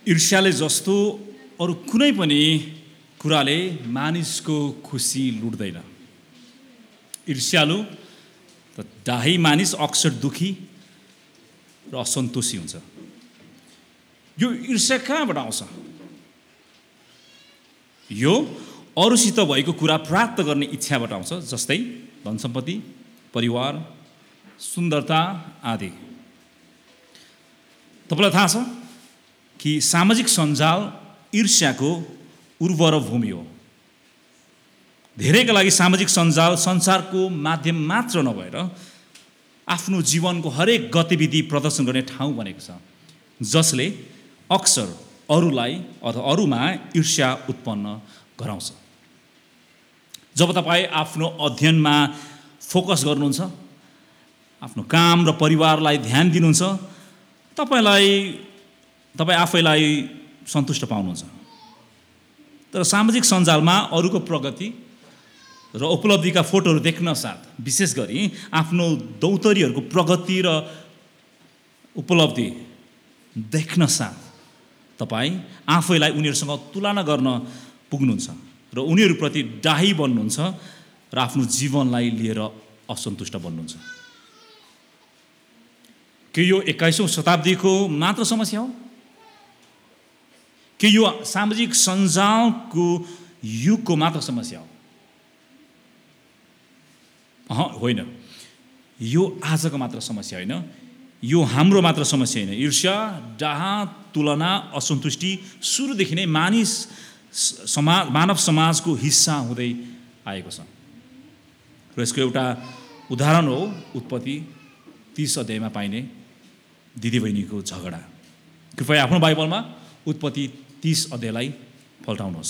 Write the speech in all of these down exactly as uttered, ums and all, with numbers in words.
ईर्ष्याले जस्तो अरू कुनै पनि कुराले मानिसको खुसी लुट्दैन। ईर्ष्यालु त डाही मानिस अक्सर दुखी र असन्तोषी हुन्छ। यो ईर्ष्या कहाँबाट आउँछ? यो अरूसित भएको कुरा प्राप्त गर्ने इच्छाबाट आउँछ, जस्तै धन सम्पत्ति, परिवार, सुन्दरता आदि। तपाईलाई थाहा छ कि सामाजिक सञ्जाल ईर्ष्याको उर्वर भूमि हो। धेरैका लागि सामाजिक सञ्जाल संसारको माध्यम मात्र नभएर आफ्नो जीवनको हरेक गतिविधि प्रदर्शन गर्ने ठाउँ बनेको छ, जसले अक्सर अरूलाई अथवा अरूमा ईर्ष्या उत्पन्न गराउँछ। जब तपाईँ आफ्नो अध्ययनमा फोकस गर्नुहुन्छ, आफ्नो काम र परिवारलाई ध्यान दिनुहुन्छ, तपाईलाई तपाईँ आफैलाई सन्तुष्ट पाउनुहुन्छ। तर सामाजिक सञ्जालमा अरूको प्रगति र उपलब्धिका फोटोहरू देख्न साथ, विशेष गरी आफ्नो दौतरीहरूको प्रगति र उपलब्धि देख्न साथ तपाईँ आफैलाई उनीहरूसँग तुलना गर्न पुग्नुहुन्छ र उनीहरूप्रति डाही बन्नुहुन्छ र आफ्नो जीवनलाई लिएर असन्तुष्ट बन्नुहुन्छ। के यो एक्काइसौँ शताब्दीको मात्र समस्या हो? के यो सामाजिक सञ्जालको युगको मात्र समस्या हो? अह होइन, यो आजको मात्र समस्या होइन, यो हाम्रो मात्र समस्या होइन। ईर्ष्या, डाह, तुलना, असन्तुष्टि सुरुदेखि नै मानिस समाज मानव समाजको हिस्सा हुँदै आएको छ। र यसको एउटा उदाहरण हो उत्पत्ति तीस अध्यायमा पाइने दिदीबहिनीको झगडा। कृपया आफ्नो बाइबलमा उत्पत्ति तीस अध्यायलाई पल्टाउनुहोस्।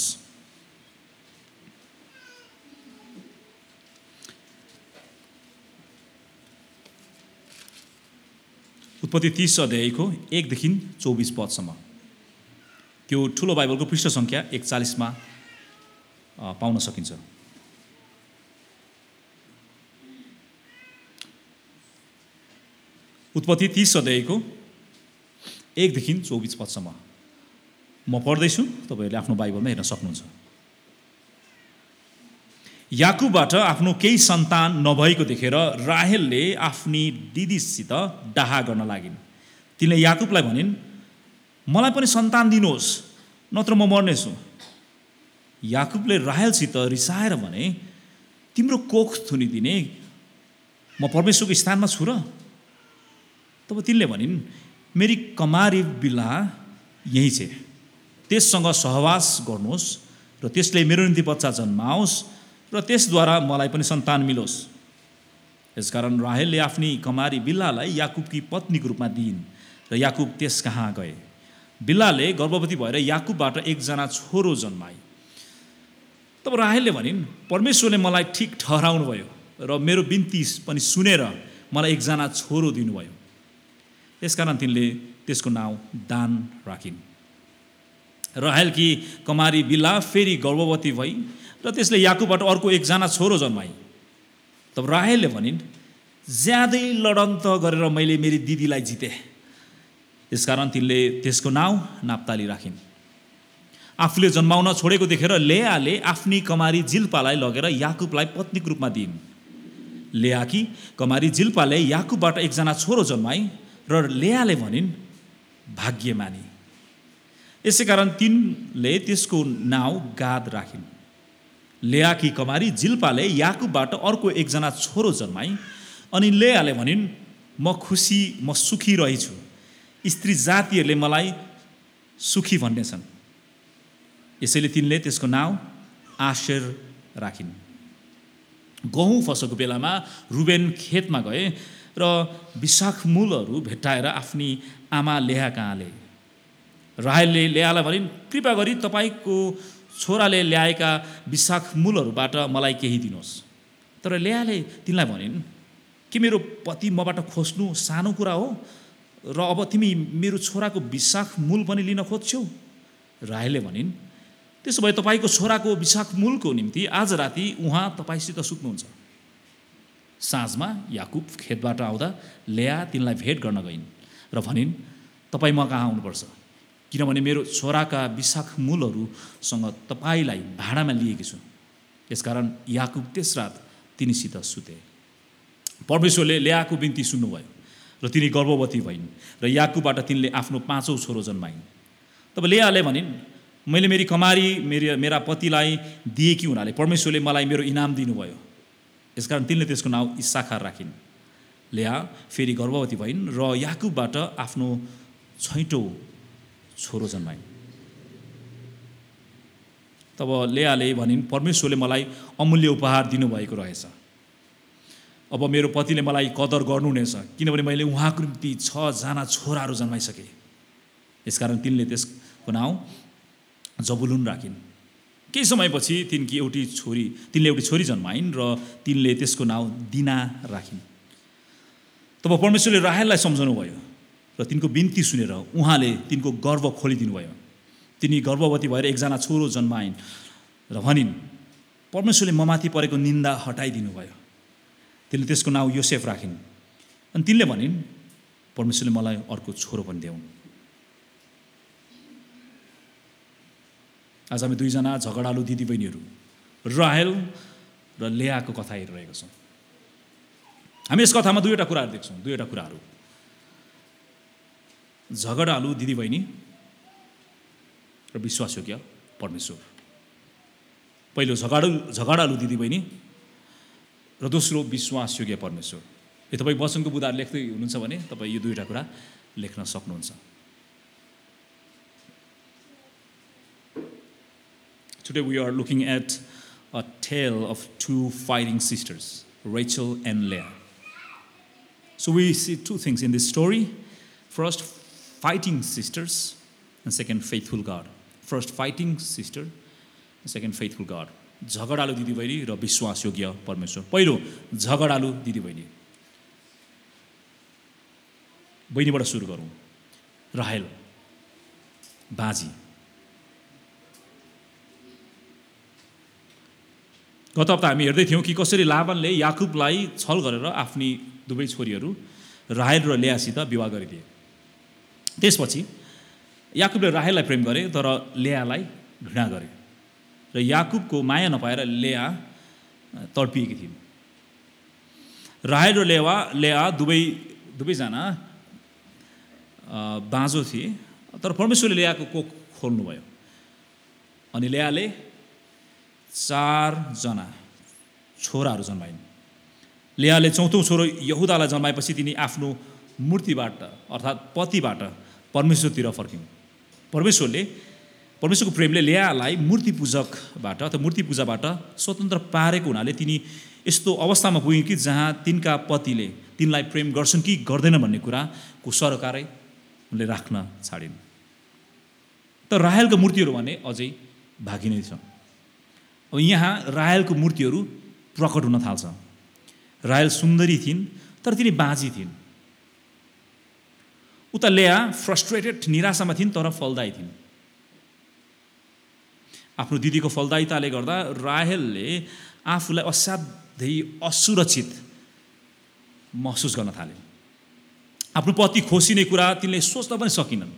उत्पत्ति तीस अध्यायको एकदेखि चौबिस पदसम्म। त्यो ठुलो बाइबलको पृष्ठ सङ्ख्या एकचालिसमा पाउन सकिन्छ। उत्पत्ति तीस अध्यायको एकदेखि चौबिस पदसम्म म पढ्दैछु, तपाईँहरूले आफ्नो बाइबलमा हेर्न सक्नुहुन्छ। याकुबबाट आफ्नो केही सन्तान नभएको देखेर राहेलले आफ्नी दिदीसित डाह गर्न लागिन्। तिनले याकुबलाई भनिन्, मलाई पनि सन्तान दिनुहोस्, नत्र म मर्नेछु। याकुबले राहेलसित रिसाएर भने, तिम्रो कोख थुनिदिने म परमेश्वरको स्थानमा छु र? तब तिनले भनिन्, मेरी कमारी बिल्हा यही छ, त्यससँग सहवास गर्नुहोस् र त्यसले मेरो निम्ति बच्चा जन्माओस् र त्यसद्वारा मलाई पनि सन्तान मिलोस्। यसकारण राहेलले आफ्नी कमारी बिल्हालाई याकुबकी पत्नीको रूपमा दिइन् र याकुब त्यस कहाँ गए। बिल्हाले गर्भवती भएर याकुबबाट एकजना छोरो जन्माए। तब राहेलले भनिन्, परमेश्वरले मलाई ठिक ठहराउनु भयो र मेरो बिन्ती पनि सुनेर मलाई एकजना छोरो दिनुभयो। यसकारण तिनले त्यसको नाउँ दान राखिन्। राहेलकी कमारी बिल्हा फेरि गर्भवती भई र त्यसले याकुबबाट अर्को एकजना छोरो जन्माई। तब राहेलले भनिन्, ज्यादै लडन्त गरेर मैले मेरी दिदीलाई जिते। यसकारण तिनले त्यसको नाउँ नाप्ताली राखिन्। आफूले जन्माउन छोडेको देखेर लेयाले आफ्नी कमारी जिल्पालाई लगेर याकुबलाई पत्नीको रूपमा दिइन्। लेयाकी कमारी जिल्पाले याकुबबाट एकजना छोरो जन्माई र लेयाले भनिन्, भाग्यमानी। यसै कारण तिनले त्यसको नाउँ गाद राखिन्। लेयाकी कमारी जिल्पाले याकुबबाट अर्को एकजना छोरो जन्माई अनि लेयाले भनिन्, म खुसी म सुखी रहेछु, स्त्री जातिहरूले मलाई सुखी भन्नेछन्। यसैले तिनले त्यसको नाउँ आशेर राखिन्। गहुँ फसलको बेलामा रुबेन खेतमा गए र विशाख मूलहरू भेट्टाएर आफ्नी आमा लेया कहाँ ल्याए। राहेलले लेयालाई भनिन्, कृपा गरी तपाईँको छोराले ल्याएका विशाख मूलहरूबाट मलाई केही दिनुहोस्। तर लेयाले तिनलाई भनिन्, के मेरो पति मबाट खोज्नु सानो कुरा हो र अब तिमी मेरो छोराको विशाख मूल पनि लिन खोज्छौ? राहेलले भनिन्, त्यसो भए तपाईँको छोराको विशाख मूलको निम्ति आज राति उहाँ तपाईँसित सुत्नुहुन्छ। साँझमा याकुब खेतबाट आउँदा लेया तिनलाई भेट गर्न गइन् र भनिन्, तपाईँ म कहाँ आउनुपर्छ, किनभने मेरो छोराका विशाख मूलहरूसँग तपाईँलाई भाडामा लिएकी छु। यसकारण याकुब त्यस रात तिनीसित सुते। परमेश्वरले लेयाको बिन्ती सुन्नुभयो र तिनी गर्भवती भइन् र याकुबबाट तिनले आफ्नो पाँचौँ छोरो जन्माइन्। तब लेयाले भनिन्, मैले मेरी कमारी मेरी मेरा पतिलाई दिएकी हुनाले परमेश्वरले मलाई मेरो इनाम दिनुभयो। यसकारण तिनले त्यसको नाउँ इस्साखार राखिन्। लेया फेरि गर्भवती भइन् र याकुबबाट आफ्नो छैटौँ छोरो जन्माइन्। तब लेयाले भनिन्, परमेश्वरले मलाई अमूल्य उपहार दिनुभएको रहेछ। अब मेरो पतिले मलाई कदर गर्नुहुनेछ, किनभने मैले उहाँको निम्ति छजना छोराहरू जन्माइसकेँ। यसकारण तिनले त्यसको नाउँ जबुलुन राखिन्। केही समयपछि तिनकी एउटी छोरी तिनले एउटी छोरी जन्माइन् र तिनले त्यसको नाउँ दिना राखिन्। तब परमेश्वरले राहेललाई सम्झाउनु भयो र तिनको बिन्ती सुनेर उहाँले तिनको गर्भ खोलिदिनु भयो। तिनी गर्भवती भएर एकजना छोरो जन्माइन् र भनिन्, परमेश्वरले ममाथि परेको निन्दा हटाइदिनु भयो। तिनले त्यसको नाउँ योसेफ राखिन्। अनि तिनले भनिन्, परमेश्वरले मलाई अर्को छोरो पनि देऊन्। आज हामी दुईजना झगडालु दिदीबहिनीहरू राहेल र लेयाको कथा हेरिरहेको छौँ। हामी यस कथामा दुईवटा कुराहरू देख्छौँ। दुईवटा कुराहरू, झगडालु दिदीबहिनी र विश्वासयोग्य परमेश्वर। पहिलो झगडा झगडालु दिदीबहिनी र दोस्रो विश्वासयोग्य परमेश्वर। यो तपाईँ वचनको बुँदाहरू लेख्दै हुनुहुन्छ भने तपाईँ यो दुईवटा कुरा लेख्न सक्नुहुन्छ। Today we are looking at a tale of two fighting sisters, Rachel and Leah. So we see two things in this story. First, fighting sisters, and second, faithful God. First, fighting sister, and second, faithful God. झगडालु दिदीबहिनी र विश्वासयोग्य परमेश्वर। पहिलो झगडालु दिदीबहिनी। बहिनीबाट सुरु गरौँ। राहेल बाजी। गत हप्ता हामी हेर्दै थियौँ कि कसरी लाबानले याकुबलाई छल गरेर आफ्नी दुवै छोरीहरू राहेल र लेयासित विवाह गरिदिए। त्यसपछि याकुबले राहेललाई प्रेम गरे तर लेयालाई घृणा गरे र याकुबको माया नपाएर लेया तडपिएकी थिइन्। राहेल र लेवा लेया दुवै दुवैजना बाँझो थिए, तर परमेश्वरले लेयाको कोख खोल्नुभयो अनि लेयाले चारजना छोराहरू जन्माइन्। लेयाले चौथौँ छोरो यहुदालाई जन्माएपछि तिनी आफ्नो मूर्तिबाट अर्थात् पतिबाट परमेश्वरतिर फर्किन्। परमेश्वरले परमेश्वरको प्रेमले लेयालाई मूर्ति पूजकबाट अथवा मूर्ति पूजाबाट स्वतन्त्र पारेको हुनाले तिनी यस्तो अवस्थामा पुगिन् कि जहाँ तिनका पतिले तिनलाई प्रेम गर्छन् कि गर्दैनन् भन्ने कुराको सरकारै उनले राख्न छाडिन्। तर राहेलको मूर्तिहरू भने अझै बाँकी नै छ। अब यहाँ राहेलको मूर्तिहरू प्रकट हुन थाल्छ। राहेल सुन्दरी थिइन् तर तिनी बाँझी थिइन्। उता लेया फ्रस्ट्रेटेड निराशामा थिइन् तर फलदायी थिइन्। आफ्नो दिदीको फलदायिताले गर्दा राहेलले आफूलाई असाध्यै असुरक्षित महसुस गर्न थाले। आफ्नो पति खोसिने कुरा तिनले सोच्न पनि सकिनन्।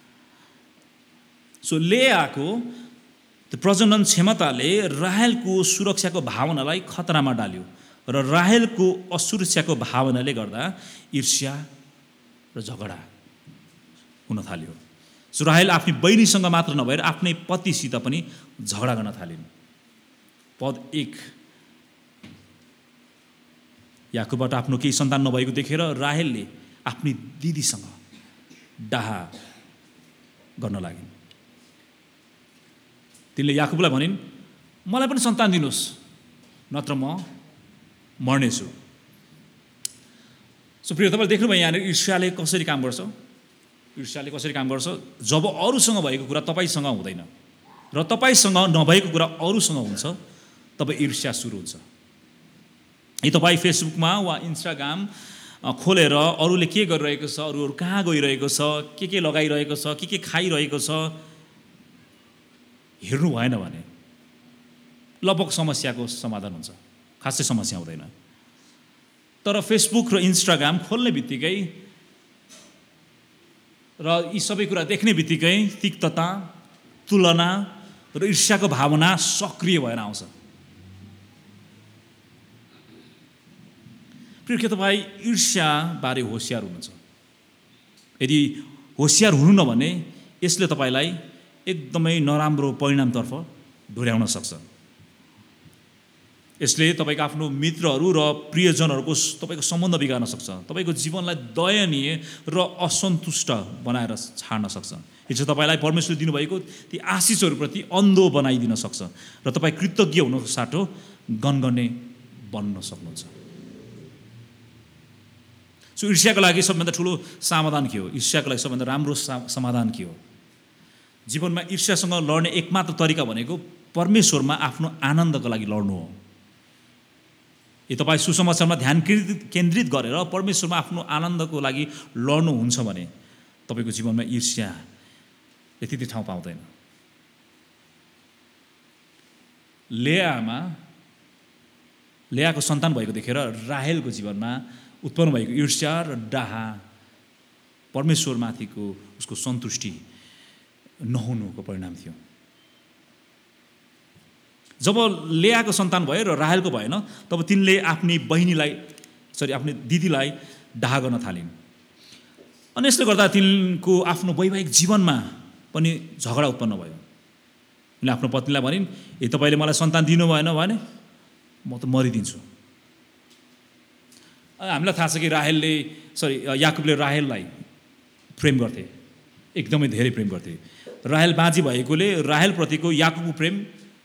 सो लेयाको त्यो प्रजनन क्षमताले राहेलको सुरक्षाको भावनालाई खतरामा डाल्यो र राहेलको असुरक्षाको भावनाले गर्दा ईर्ष्या र झगडा हुन थाल्यो। सो राहेल आफ्नी बहिनीसँग मात्र नभएर आफ्नै पतिसित पनि झगडा गर्न थालिन्। पद एक, याकुबबाट आफ्नो केही सन्तान नभएको देखेर राहेलले आफ्नी दिदीसँग डाहा गर्न लागिन्। तिनले याकुबलाई भनिन्, मलाई पनि सन्तान दिनुहोस् नत्र म मर्नेछु। सो प्रिय तपाईँले देख्नुभयो यहाँनिर ईर्ष्याले कसरी काम गर्छ। ईर्ष्याले कसरी काम गर्छ जब अरूसँग भएको कुरा तपाईँसँग हुँदैन र तपाईँसँग नभएको कुरा अरूसँग हुन्छ तब ईर्ष्या सुरु हुन्छ। यदि तपाईँ फेसबुकमा वा इन्स्टाग्राम खोलेर अरूले के गरिरहेको छ, अरूहरू कहाँ गइरहेको छ, के के लगाइरहेको छ, के के खाइरहेको छ हेर्नु भएन भने लगभग समस्याको समाधान हुन्छ, खासै समस्या हुँदैन। तर फेसबुक र इन्स्टाग्राम खोल्ने बित्तिकै र यी सबै कुरा देख्ने बित्तिकै तिक्तता, तुलना र ईर्ष्याको भावना सक्रिय भएर आउँछ। प्रिय के तपाईँ ईर्ष्याबारे होसियार हुनुहुन्छ? यदि होसियार हुनु न भने यसले तपाईँलाई एकदमै नराम्रो परिणामतर्फ डोर्याउन सक्छ। यसले तपाईँको आफ्नो मित्रहरू र प्रियजनहरूको तपाईँको सम्बन्ध बिगार्न सक्छ, तपाईँको जीवनलाई दयनीय र असन्तुष्ट बनाएर छाड्न सक्छ। हिजो तपाईँलाई परमेश्वरले दिनुभएको ती आशिषहरूप्रति अन्धो बनाइदिन सक्छ र तपाईँ कृतज्ञ हुनुको साटो गनगने बन्न सक्नुहुन्छ। सो ईर्ष्याको लागि सबभन्दा ठुलो समाधान के हो? ईर्ष्याको लागि सबभन्दा राम्रो समाधान के हो? जीवनमा ईर्ष्यासँग लड्ने एकमात्र तरिका भनेको परमेश्वरमा आफ्नो आनन्दको लागि लड्नु हो। यदि तपाईँ सुसमाचारमा ध्यान केन्द्रित गरेर परमेश्वरमा आफ्नो आनन्दको लागि लड्नुहुन्छ भने तपाईँको जीवनमा ईर्ष्या त्यति ठाउँ पाउँदैन। लेयामा लेयाको सन्तान भएको देखेर राहेलको जीवनमा उत्पन्न भएको ईर्ष्या र डाहा परमेश्वरमाथिको उसको सन्तुष्टि नहुनुको परिणाम थियो। जब लेयाको सन्तान भयो र राहेलको भएन तब तिनले आफ्नी बहिनीलाई सरी आफ्नी दिदीलाई डाहा गर्न थालिन् अनि यसले गर्दा तिनको आफ्नो वैवाहिक जीवनमा पनि झगडा उत्पन्न भयो। उनले आफ्नो पत्नीलाई भनिन्, ए तपाईँले मलाई सन्तान दिनु भएन भने म त मरिदिन्छु। हामीलाई थाहा छ कि राहेलले सरी याकुबले राहेललाई प्रेम गर्थे, एकदमै धेरै प्रेम गर्थे। राहेल बाँझी भएकोले राहेलप्रतिको याकुबको प्रेम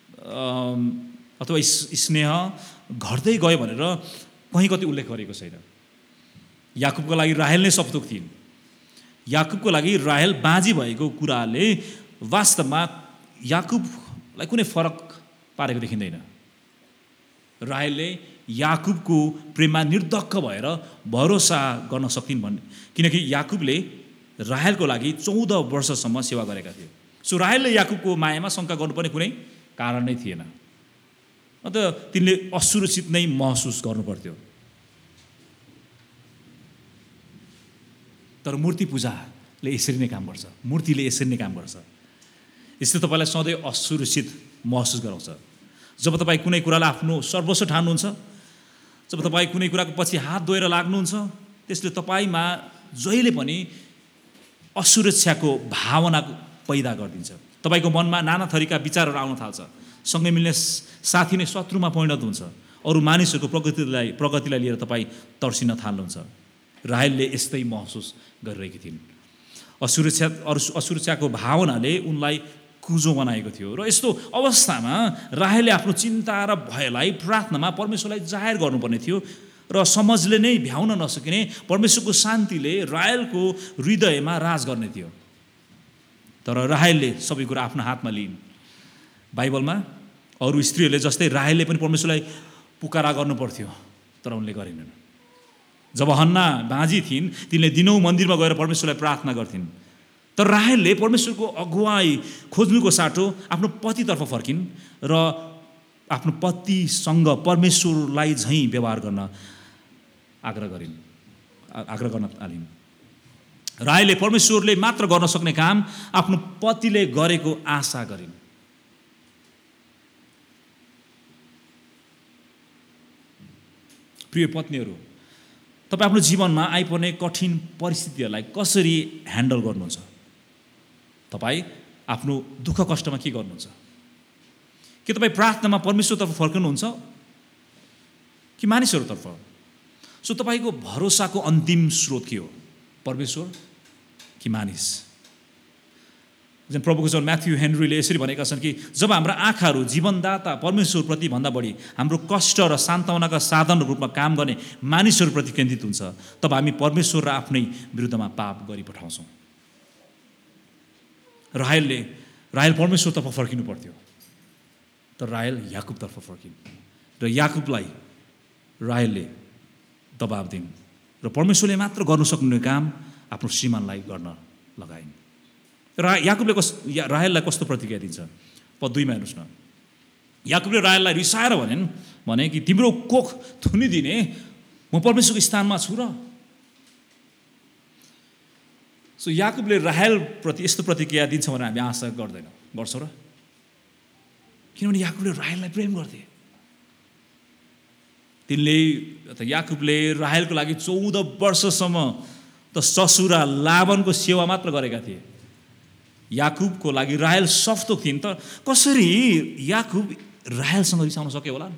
अथवा स्नेह घट्दै गयो भनेर कहीँ कति उल्लेख गरेको छैन। याकुबको लागि राहेल नै सपथोक थिइन्। याकुबको लागि राहेल बाँझी भएको कुराले वास्तवमा याकुबलाई कुनै फरक पारेको देखिँदैन। राहेलले याकुबको प्रेममा निर्धक्क भएर भरोसा गर्न सक्थिन् भन्ने, किनकि याकुबले राहेलको लागि चौध वर्षसम्म सेवा गरेका थिए। सो राहेलले याकुबको मायामा शङ्का गर्नुपर्ने कुनै कारण नै थिएन। अन्त तिनले असुरक्षित नै महसुस गर्नुपर्थ्यो। तर मूर्ति पूजाले यसरी नै काम गर्छ, मूर्तिले यसरी नै काम गर्छ। यसले तपाईँलाई सधैँ असुरक्षित महसुस गराउँछ। जब तपाईँ कुनै कुरालाई आफ्नो सर्वस्व ठान्नुहुन्छ, जब तपाईँ कुनै कुराको पछि हात धोएर लाग्नुहुन्छ, त्यसले तपाईँमा जहिले पनि असुरक्षाको भावना पैदा गरिदिन्छ। तपाईँको मनमा नाना थरीका विचारहरू आउन थाल्छ। सँगै मिल्ने साथी नै शत्रुमा परिणत हुन्छ। अरू मानिसहरूको प्रगतिलाई प्रगतिलाई लिएर तपाईँ तर्सिन थाल्नुहुन्छ। राहेलले यस्तै महसुस गरिरहेकी थिइन्। असुरक्षा असुरक्षाको भावनाले उनलाई कुजो बनाएको थियो र यस्तो अवस्थामा राहेलले आफ्नो चिन्ता र भयलाई प्रार्थनामा परमेश्वरलाई जाहेर गर्नुपर्ने थियो र समाजले नै भ्याउन नसकिने परमेश्वरको शान्तिले राहेलको हृदयमा राज गर्ने थियो। तर राहेलले सबै कुरा आफ्नो हातमा लिइन्। बाइबलमा अरू स्त्रीहरूले जस्तै राहेलले पनि परमेश्वरलाई पुकारा गर्नुपर्थ्यो, तर उनले गरेनन्। जब हन्ना बाँझी थिइन्, तिनले दिनौँ मन्दिरमा गएर परमेश्वरलाई प्रार्थना गर्थिन्। तर राहेलले परमेश्वरको अगुवाई खोज्नुको साटो आफ्नो पतितर्फ फर्किन् र आफ्नो पतिसँग परमेश्वरलाई झैँ व्यवहार गर्न आग्रह गरिन् आग्रह गर्न थालिन्। राहेलले परमेश्वरले मात्र गर्न सक्ने काम आफ्नो पतिले गरेको आशा गरिन्। प्रिय पत्नीहरू, तपाईँ आफ्नो जीवनमा आइपर्ने कठिन परिस्थितिहरूलाई कसरी ह्यान्डल गर्नुहुन्छ? तपाईँ आफ्नो दुःख कष्टमा के गर्नुहुन्छ? के तपाईँ प्रार्थनामा परमेश्वरतर्फ फर्कनुहुन्छ कि मानिसहरूतर्फ? सो तपाईँको भरोसाको अन्तिम स्रोत के हो? परमेश्वर कि मानिस? जन प्रभुको जन म्याथ्यू हेनरीले यसरी भनेका छन् कि जब हाम्रा आँखाहरू जीवनदाता परमेश्वरप्रति भन्दा बढी हाम्रो कष्ट र सान्त्वनाका साधनको रूपमा काम गर्ने मानिसहरूप्रति केन्द्रित हुन्छ, तब हामी परमेश्वर र आफ्नै विरुद्धमा पाप गरिपठाउँछौँ। राहेलले राहेल परमेश्वरतर्फ फर्किनु पर्थ्यो, तर राहेल याकुबतर्फ फर्किन् र याकुबलाई राहेलले दबाब दिन् र परमेश्वरले मात्र गर्न सक्ने काम आफ्नो श्रीमानलाई गर्न लगाइन्। र याकुबले कस राहेललाई कस्तो प्रतिक्रिया दिन्छ? पद दुईमा हेर्नुहोस् न। याकुबले राहेललाई रिसाएर भनेन् भने कि तिम्रो कोख थुनिदिने म परमेश्वरको स्थानमा छु र? सो याकुबले राहेलप्रति यस्तो प्रतिक्रिया दिन्छ भनेर हामी आशा गर्दैनौँ, गर्छौँ र? किनभने याकुबले राहेललाई प्रेम गर्थे। तिनले त याकुबले राहेलको लागि चौध वर्षसम्म त ससुरा लाबानको सेवा मात्र गरेका थिए। याकुबको लागि राहेल सफ्तो थिइन्, त कसरी याकुब राहेलसँग रिसाउन सक्यो होला?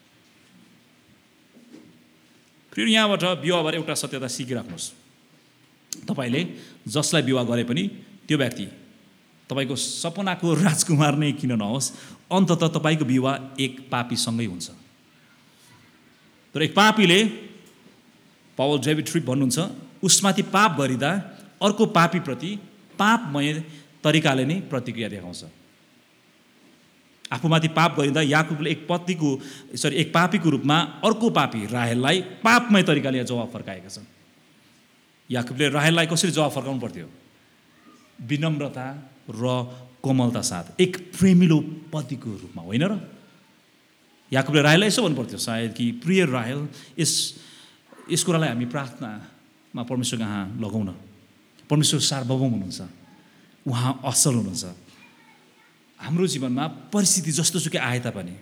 फेरि यहाँबाट विवाहबाट एउटा सत्यता सिकिराख्नुहोस्। तपाईँले जसलाई विवाह गरे पनि त्यो व्यक्ति तपाईँको सपनाको राजकुमार नै किन नहोस्, अन्ततः तपाईँको विवाह एक पापीसँगै हुन्छ। तर एक पापीले, पावल डेभिड ट्रिप भन्नुहुन्छ, उसमाथि पाप गरिँदा अर्को पापीप्रति पापमय तरिकाले नै प्रतिक्रिया देखाउँछ। आफूमाथि पाप गरिँदा याकुबले एक पत्नीको सरी एक पापीको रूपमा अर्को पापी राहेललाई पापमय तरिकाले जवाब फर्काएका छन्। याकुबले राहेललाई कसरी जवाब फर्काउनु पर्थ्यो? विनम्रता र कोमलता साथ, एक प्रेमिलो पतिको रूपमा, होइन र? याकुबले राहेललाई यसो भन्नुपर्थ्यो सायद कि प्रिय राहेल, यस यस कुरालाई हामी प्रार्थनामा परमेश्वर कहाँ लगाउन। परमेश्वर सार्वभौम हुनुहुन्छ, उहाँ असल हुनुहुन्छ। हाम्रो जीवनमा परिस्थिति जस्तोसुकै आए तापनि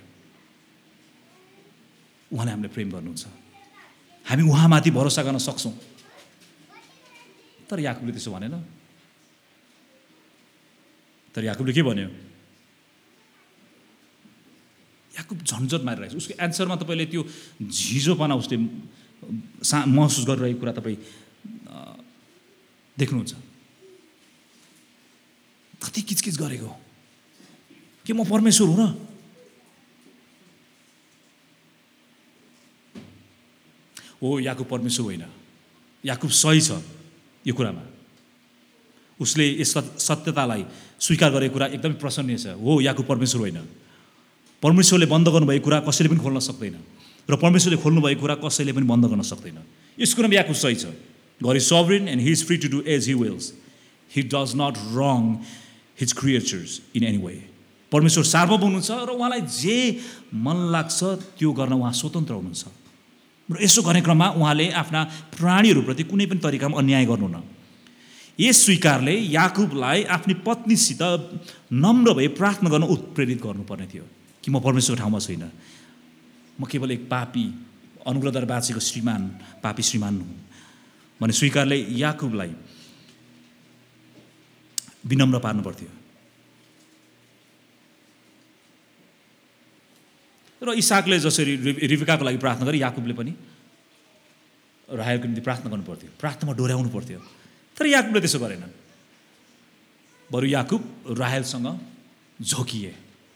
उहाँले हामीले प्रेम गर्नुहुन्छ, हामी उहाँमाथि भरोसा गर्न सक्छौँ। तर याकुबले त्यसो भनेन। तर याकुबले के भन्यो? याकुब झन्झट मारिरहेछ। उसको एन्सरमा तपाईँले त्यो झिझोपना उसले सा महसुस गरिरहेको कुरा तपाईँ देख्नुहुन्छ। कति किचकिच गरेको के म परमेश्वर हुँ र? ओ याकुब परमेश्वर होइन। याकुब सही छ यो कुरामा। उसले यस सत्यतालाई स्वीकार गरेको कुरा एकदमै प्रशंसनीय छ। हो, याकुब परमेश्वर होइन। परमेश्वरले बन्द गर्नुभएको कुरा कसैले पनि खोल्न सक्दैन र परमेश्वरले खोल्नुभएको कुरा कसैले पनि बन्द गर्न सक्दैन। यस कुरामा याकुब सही छ। God is sovereign and he is free to do as he wills. He does not wrong his creatures in any way. परमेश्वर सार्वभौम हुनुहुन्छ र उहाँलाई जे मन लाग्छ त्यो गर्न उहाँ स्वतन्त्र हुनुहुन्छ। र यसो गर्ने क्रममा उहाँले आफ्ना प्राणीहरूप्रति कुनै पनि तरिकामा अन्याय गर्नुहुन्न। यस स्वीकारले याकुबलाई आफ्नी पत्नीसित नम्र भई प्रार्थना गर्न उत्प्रेरित गर्नुपर्ने थियो कि म परमेश्वरको ठाउँमा छैन, म केवल एक पापी अनुग्रहद्वारा बाँचेको श्रीमान पापी श्रीमान हुँ भन्ने स्वीकारले याकुबलाई विनम्र पार्नु पर्थ्यो। र इसाकले जसरी रिबेकाको लागि प्रार्थना गरे, याकुबले पनि राहेलको निम्ति प्रार्थना गर्नु पर्थ्यो, प्रार्थनामा डोर्याउनु पर्थ्यो। तर याकुबले त्यसो गरेन। बरु याकुब राहेलसँग झोकिए।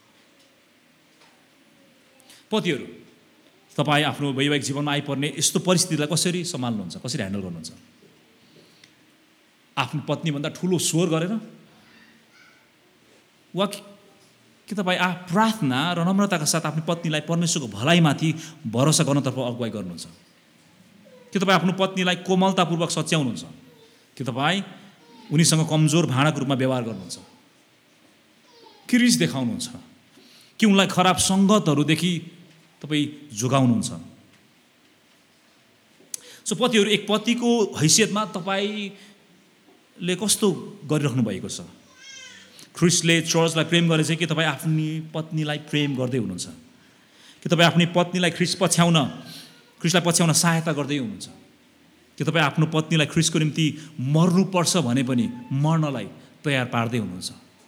पतिहरू, तपाईँ आफ्नो वैवाहिक जीवनमा आइपर्ने यस्तो परिस्थितिलाई कसरी सम्हाल्नुहुन्छ, कसरी ह्यान्डल गर्नुहुन्छ? आफ्नो पत्नीभन्दा ठुलो स्वर गरेर, वा कि तपाईँ आ प्रार्थना र नम्रताका साथ आफ्नो पत्नीलाई परमेश्वरको भलाइमाथि भरोसा गर्नतर्फ अगुवाई गर्नुहुन्छ? कि तपाईँ आफ्नो पत्नीलाई कोमलतापूर्वक सच्याउनुहुन्छ? कि तपाईँ उनीसँग कमजोर भाँडाको रूपमा व्यवहार गर्नुहुन्छ? कि रिस देखाउनुहुन्छ? कि उनलाई खराब सङ्गतहरूदेखि तपाईँ जोगाउनुहुन्छ? सो पतिहरू, एक पतिको हैसियतमा तपाईँले कस्तो गरिराख्नु भएको छ? ख्रिस्टले चर्चलाई प्रेम गरे चाहिँ कि तपाईँ आफ्नी पत्नीलाई प्रेम गर्दै हुनुहुन्छ? कि तपाईँ आफ्नी पत्नीलाई ख्रिस्ट पछ्याउन ख्रिस्टलाई पछ्याउन सहायता गर्दै हुनुहुन्छ? कि तपाईँ आफ्नो पत्नीलाई ख्रिस्टको निम्ति मर्नुपर्छ भने पनि मर्नलाई तयार पार्दै हुनुहुन्छ?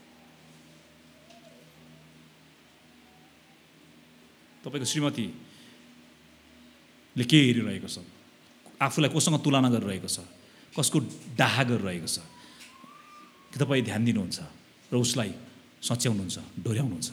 तपाईँको श्रीमतीले के हेरिरहेको छ? आफूलाई कोसँग तुलना गरिरहेको छ? कसको डाहा गरिरहेको छ? कि तपाईँ ध्यान दिनुहुन्छ र उसलाई सच्याउनुहुन्छ, डोर्याउनुहुन्छ?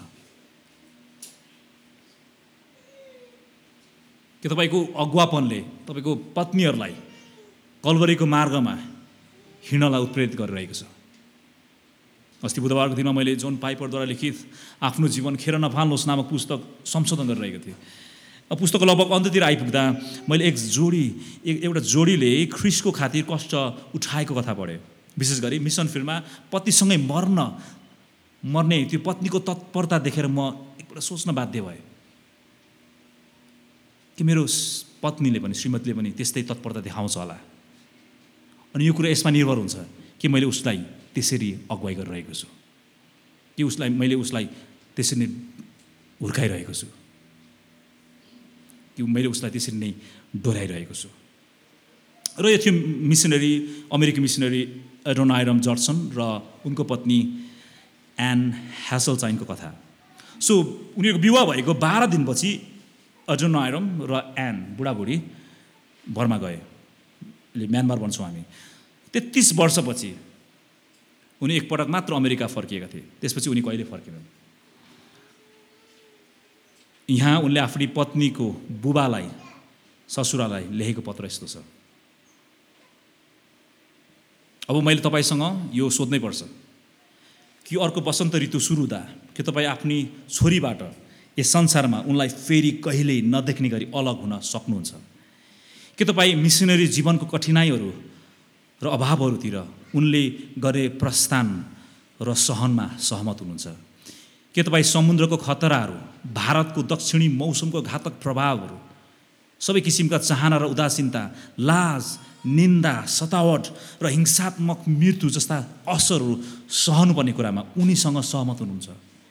कि तपाईँको अगुवापनले तपाईँको पत्नीहरूलाई कलवरीको मार्गमा हिँड्नलाई उत्प्रेरित गरिरहेको छ? अस्ति बुधबारको दिनमा मैले जोन पाइपरद्वारा लिखित आफ्नो जीवन खेर नफाल्नुहोस् नामक पुस्तक संशोधन गरिरहेको थिएँ। पुस्तकको लगभग अन्त्यतिर आइपुग्दा मैले एक जोडी एक एउटा जोडीले ख्रिस्टको खातिर कष्ट उठाएको कथा पढेँ। विशेष गरी मिसन फिल्डमा पतिसँगै मर्न मर्ने त्यो पत्नीको तत्परता देखेर म एकपल्ट सोच्न बाध्य भएँ कि मेरो पत्नीले पनि श्रीमतीले पनि त्यस्तै तत्परता देखाउँछ होला। अनि यो कुरा यसमा निर्भर हुन्छ कि मैले उसलाई त्यसरी अगुवाई गरिरहेको छु, कि उसलाई मैले उसलाई त्यसरी नै हुर्काइरहेको छु, कि मैले उसलाई त्यसरी नै डोराइरहेको छु। र यो थियो मिसनरी, अमेरिकी मिसनरी एडोनायरम जर्डसन र उनको पत्नी एन ह्यासलचाइनको कथा। सो उनीहरूको विवाह भएको बाह्र दिनपछि एडोनायरम र एन बुढाबुढी बर्मा गए, म्यानमार भन्छौँ हामी। तेत्तिस वर्षपछि उनी एकपटक मात्र अमेरिका फर्किएका थिए, त्यसपछि उनी कहिले फर्केनन्। यहाँ उनले आफ्नी पत्नीको बुबालाई, ससुरालाई लेखेको पत्र यस्तो छ। अब मैले तपाईँसँग यो सोध्नै पर्छ कि अर्को वसन्त ऋतु सुरु हुँदा के तपाईँ आफ्नी छोरीबाट यस संसारमा उनलाई फेरि कहिल्यै नदेख्ने गरी अलग हुन सक्नुहुन्छ? के तपाईँ मिसनरी जीवनको कठिनाइहरू र अभावहरूतिर उनले गरे प्रस्थान र सहनमा सहमत हुनुहुन्छ? के तपाईँ समुद्रको खतराहरू, भारतको दक्षिणी मौसमको घातक प्रभावहरू, सबै किसिमका चाहना र उदासीनता, लाज, निन्दा, सतावट र हिंसात्मक मृत्यु जस्ता असरहरू सहनुपर्ने कुरामा उनीसँग सहमत हुनुहुन्छ?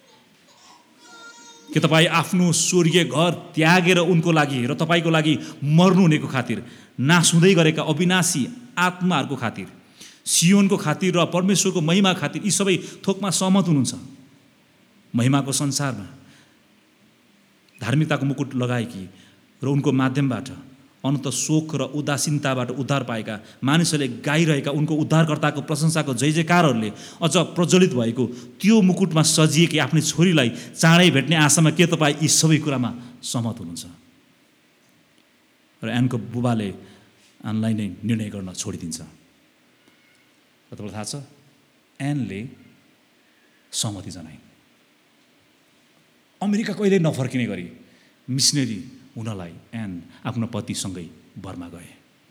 के तपाईँ आफ्नो स्वर्गीय घर त्यागेर उनको लागि र तपाईँको लागि मर्नुहुनेको खातिर, नाश हुँदै गरेका अविनाशी आत्माहरूको खातिर, सियोनको खातिर र परमेश्वरको महिमा खातिर यी सबै थोकमा सहमत हुनुहुन्छ? महिमाको संसारमा धार्मिकताको मुकुट लगाएकी र उनको माध्यमबाट अनन्त शोक र उदासीनताबाट उद्धार पाएका मानिसहरूले गाइरहेका उनको उद्धारकर्ताको प्रशंसाको जय जयकारहरूले अझ प्रज्वलित भएको त्यो मुकुटमा सजिएकी आफ्नै छोरीलाई चाँडै भेट्ने आशामा के तपाईँ यी सबै कुरामा सहमत हुनुहुन्छ? र एनको बुबाले एनलाई नै निर्णय गर्न छोडिदिन्छ। र तपाईँलाई थाहा छ, एनले सहमति जनाइन्। अमेरिका कहिल्यै नफर्किने गरी मिसनरी हुनलाई एन आफ्नो पतिसँगै बर्मा गए।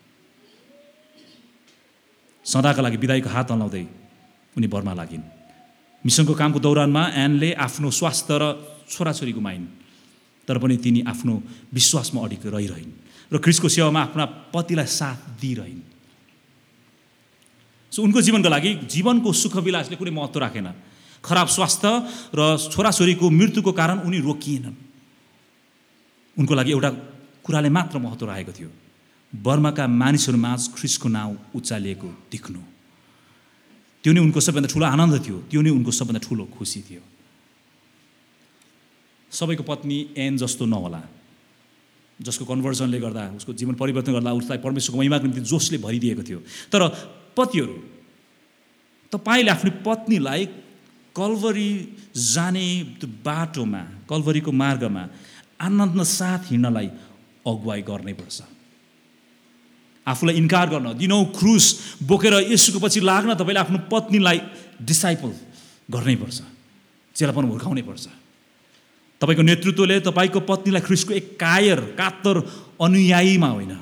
सदाका लागि बिदाईको हात हल्लाउँदै उनी बर्मा लागिन्। मिसनको कामको दौरानमा एनले आफ्नो स्वास्थ्य र छोराछोरी गुमाइन्, तर पनि तिनी आफ्नो विश्वासमा अडिग रहिरहन् र ख्रीष्टको सेवामा आफ्ना पतिलाई साथ दिइरहन्। सो उनको जीवनको लागि जीवनको सुखविलासले कुनै महत्त्व राखेन। खराब स्वास्थ्य र छोराछोरीको मृत्युको कारण उनी रोकिएनन्। उनको लागि एउटा कुराले मात्र महत्त्व राखेको थियो, बर्माका मानिसहरूमाझ ख्रीष्टको नाउँ उचालिएको देख्नु। त्यो नै उनको सबैभन्दा ठुलो आनन्द थियो, त्यो नै उनको सबैभन्दा ठुलो खुसी थियो। सबैको पत्नी एन जस्तो नहोला, जसको कन्भर्जनले गर्दा, उसको जीवन परिवर्तन गर्दा उसलाई परमेश्वरको महिमाको निम्ति जोसले भरिदिएको थियो। तर पतिहरू, तपाईँले आफ्नो पत्नीलाई कल्भरी जाने बाटोमा, कल्भरीको मार्गमा आनन्द साथ हिँड्नलाई अगुवाई गर्नै पर्छ। आफूलाई इन्कार गर्न, दिनौँ क्रुस बोकेर येशूको पछि लाग्न तपाईँले आफ्नो पत्नीलाई डिसाइपल गर्नै पर्छ, चेलापन हुर्काउनै पर्छ। तपाईँको नेतृत्वले तपाईँको पत्नीलाई ख्रीष्टको एक कायर कातर अनुयायीमा होइन,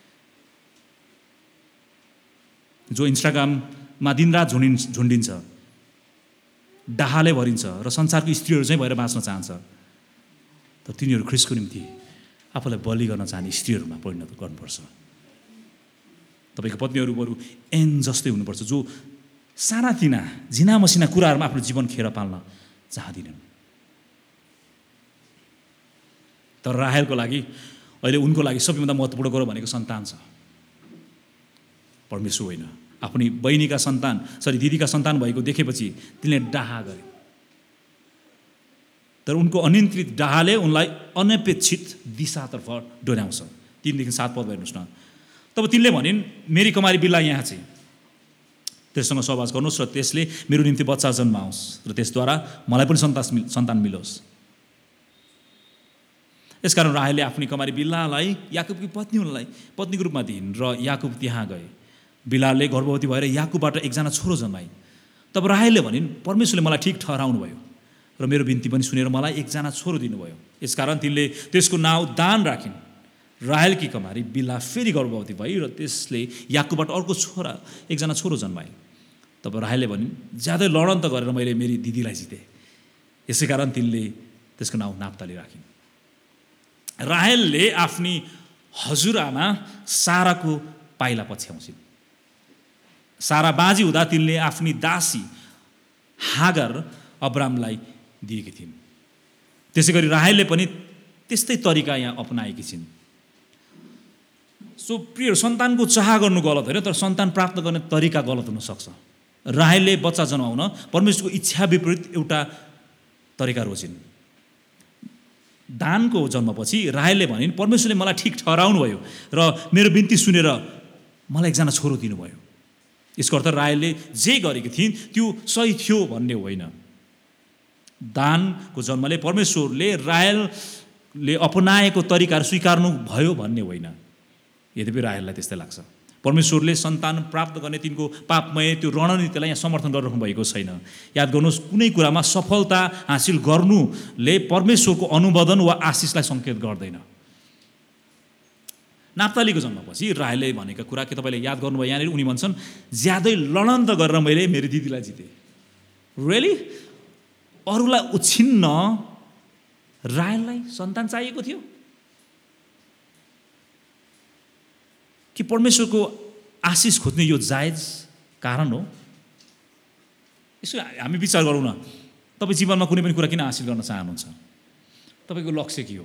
जो इन्स्टाग्राममा दिनरात झुन्डिन् झुन्डिन्छ, डाहाले भरिन्छ र संसारको स्त्रीहरू चाहिँ भएर बाँच्न चाहन्छ, तर तिनीहरू ख्रीष्टको निम्ति आफूलाई बलि गर्न चाहने स्त्रीहरूमा परिणत गर्नुपर्छ। तपाईँको पत्नीहरू बरु एन जस्तै हुनुपर्छ, जो सानातिना झिना मसिना कुराहरूमा आफ्नो जीवन खेर पाल्न चाहदिनन्। तर राहेलको लागि अहिले उनको लागि सबैभन्दा महत्त्वपूर्ण कुरो भनेको सन्तान छ, परमेश्वर होइन। आफ्नी बहिनीका सन्तान सरी दिदीका सन्तान भएको देखेपछि तिनले डाहा गरे, तर उनको अनियन्त्रित डाहाले उनलाई अनपेक्षित दिशातर्फ डोर्याउँछ। तिनदेखि सात पद हेर्नुहोस् न। तब तिनले भनिन्, मेरी कुमारी बिल्ला यहाँ चाहिँ त्यससँग सहवास गर्नुहोस् र त्यसले मेरो निम्ति बच्चा जन्माओस् र त्यसद्वारा मलाई पनि सन्तान सन्तान मिलोस्। यसकारण राहेलले आफ्नी कुमारी बिल्लालाई याकुबकी पत्नी उनलाई पत्नीको रूपमा दिइन् र याकुब त्यहाँ गए। बिल्लाले गर्भवती भएर याकुबबाट एकजना छोरो जन्माइन्। तब राहेलले भनिन्, परमेश्वरले मलाई ठिक ठहराउनु भयो र मेरो बिन्ती पनि सुनेर मलाई एकजना छोरो दिनुभयो। यसकारण तिनले त्यसको नाउँ दान राखिन्। राहेलकी कुमारी बिल्ला फेरि गर्भवती भई र त्यसले याकुबबाट अर्को छोरा एकजना छोरो जन्माए। तब राहेलले भनिन्, ज्यादै लडन त गरेर मैले मेरी दिदीलाई जितेँ। यसै कारण तिनले त्यसको नाउँ नाप्ताली राखिन्। राहेलले आफ्नी हजुरआमा साराको पाइला पछ्याउँछिन्। सारा बाँझी हुँदा तिनले आफ्नी दासी हागर अब्रामलाई दिएकी थिइन्। त्यसै गरी राहेलले पनि त्यस्तै तरिका यहाँ अपनाएकी छिन्। सो प्रिय, सन्तानको चाह गर्नु गलत होइन, तर सन्तान प्राप्त गर्ने तरिका गलत हुनसक्छ। राहेलले बच्चा जन्माउन परमेश्वरको इच्छा विपरीत एउटा तरिका रोजिन्। दानको जन्मपछि राहेलले भनिन्, परमेश्वरले मलाई ठिक ठहराउनु भयो र मेरो बिन्ती सुनेर मलाई एकजना छोरो दिनुभयो। यसको अर्थ राहेलले जे गरेकी थिइन् त्यो सही थियो भन्ने होइन। दानको जन्मले परमेश्वरले राहेलले अपनाएको तरिकाहरू स्वीकार्नु भयो भन्ने होइन। यद्यपि राहेललाई त्यस्तै लाग्छ। परमेश्वरले सन्तान प्राप्त गर्ने तिनको पापमय त्यो रणनीतिलाई यहाँ समर्थन गरिरहनु भएको छैन। याद गर्नुहोस्, कुनै कुरामा सफलता हासिल गर्नुले परमेश्वरको अनुमोदन वा आशिषलाई सङ्केत गर्दैन। नाप्तालीको जन्मपछि राहेलले भनेका कुरा के तपाईँले याद गर्नुभयो? यहाँनिर उनी भन्छन्, ज्यादै लडन्त गरेर मैले मेरो दिदीलाई जितेँ। रियली? अरूलाई उछिन्न राहेललाई सन्तान चाहिएको थियो कि परमेश्वरको आशिष खोज्ने यो जायज कारण हो? यसो हामी विचार गरौँ न। तपाईँ जीवनमा कुनै पनि कुरा किन हासिल गर्न चाहनुहुन्छ? तपाईँको लक्ष्य के हो?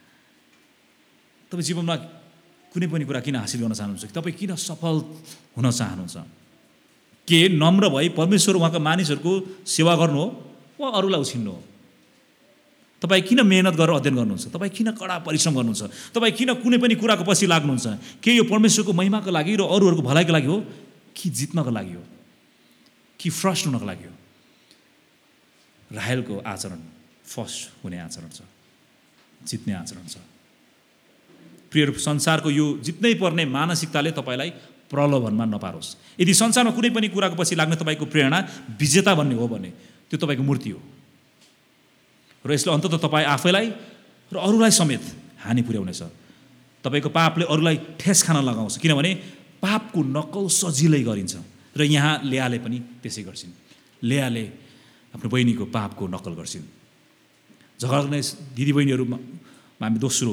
तपाईँ जीवनमा कुनै पनि कुरा किन हासिल गर्न चाहनुहुन्छ? तपाईँ किन सफल हुन चाहनुहुन्छ? के नम्र भई परमेश्वर उहाँका मानिसहरूको सेवा गर्नु हो वा अरूलाई उछिन्नु हो? तपाईँ किन मेहनत गरेर अध्ययन गर्नुहुन्छ? तपाईँ किन कडा परिश्रम गर्नुहुन्छ? तपाईँ किन कुनै पनि कुराको पछि लाग्नुहुन्छ? के यो परमेश्वरको महिमाको लागि र अरूहरूको भलाइको लागि हो कि जित्नको लागि हो कि फर्स्ट हुनको लागि हो? राहेलको आचरण फर्स्ट हुने आचरण छ, जित्ने आचरण छ। प्रिय, संसारको यो जित्नै पर्ने मानसिकताले तपाईँलाई प्रलोभनमा नपारोस्। यदि संसारमा कुनै पनि कुराको पछि लाग्ने तपाईँको प्रेरणा विजेता भन्ने हो भने त्यो तपाईँको मूर्ति हो र यसले अन्ततः तपाईँ आफैलाई र अरूलाई समेत हानि पुर्याउनेछ। तपाईँको पापले अरूलाई ठेस खान लगाउँछ, किनभने पापको नक्कल सजिलै गरिन्छ र यहाँ लेयाले पनि त्यसै गर्छिन्। लेयाले आफ्नो बहिनीको पापको नक्कल गर्छिन्। झगडा गर्ने दिदीबहिनीहरूमा हामी दोस्रो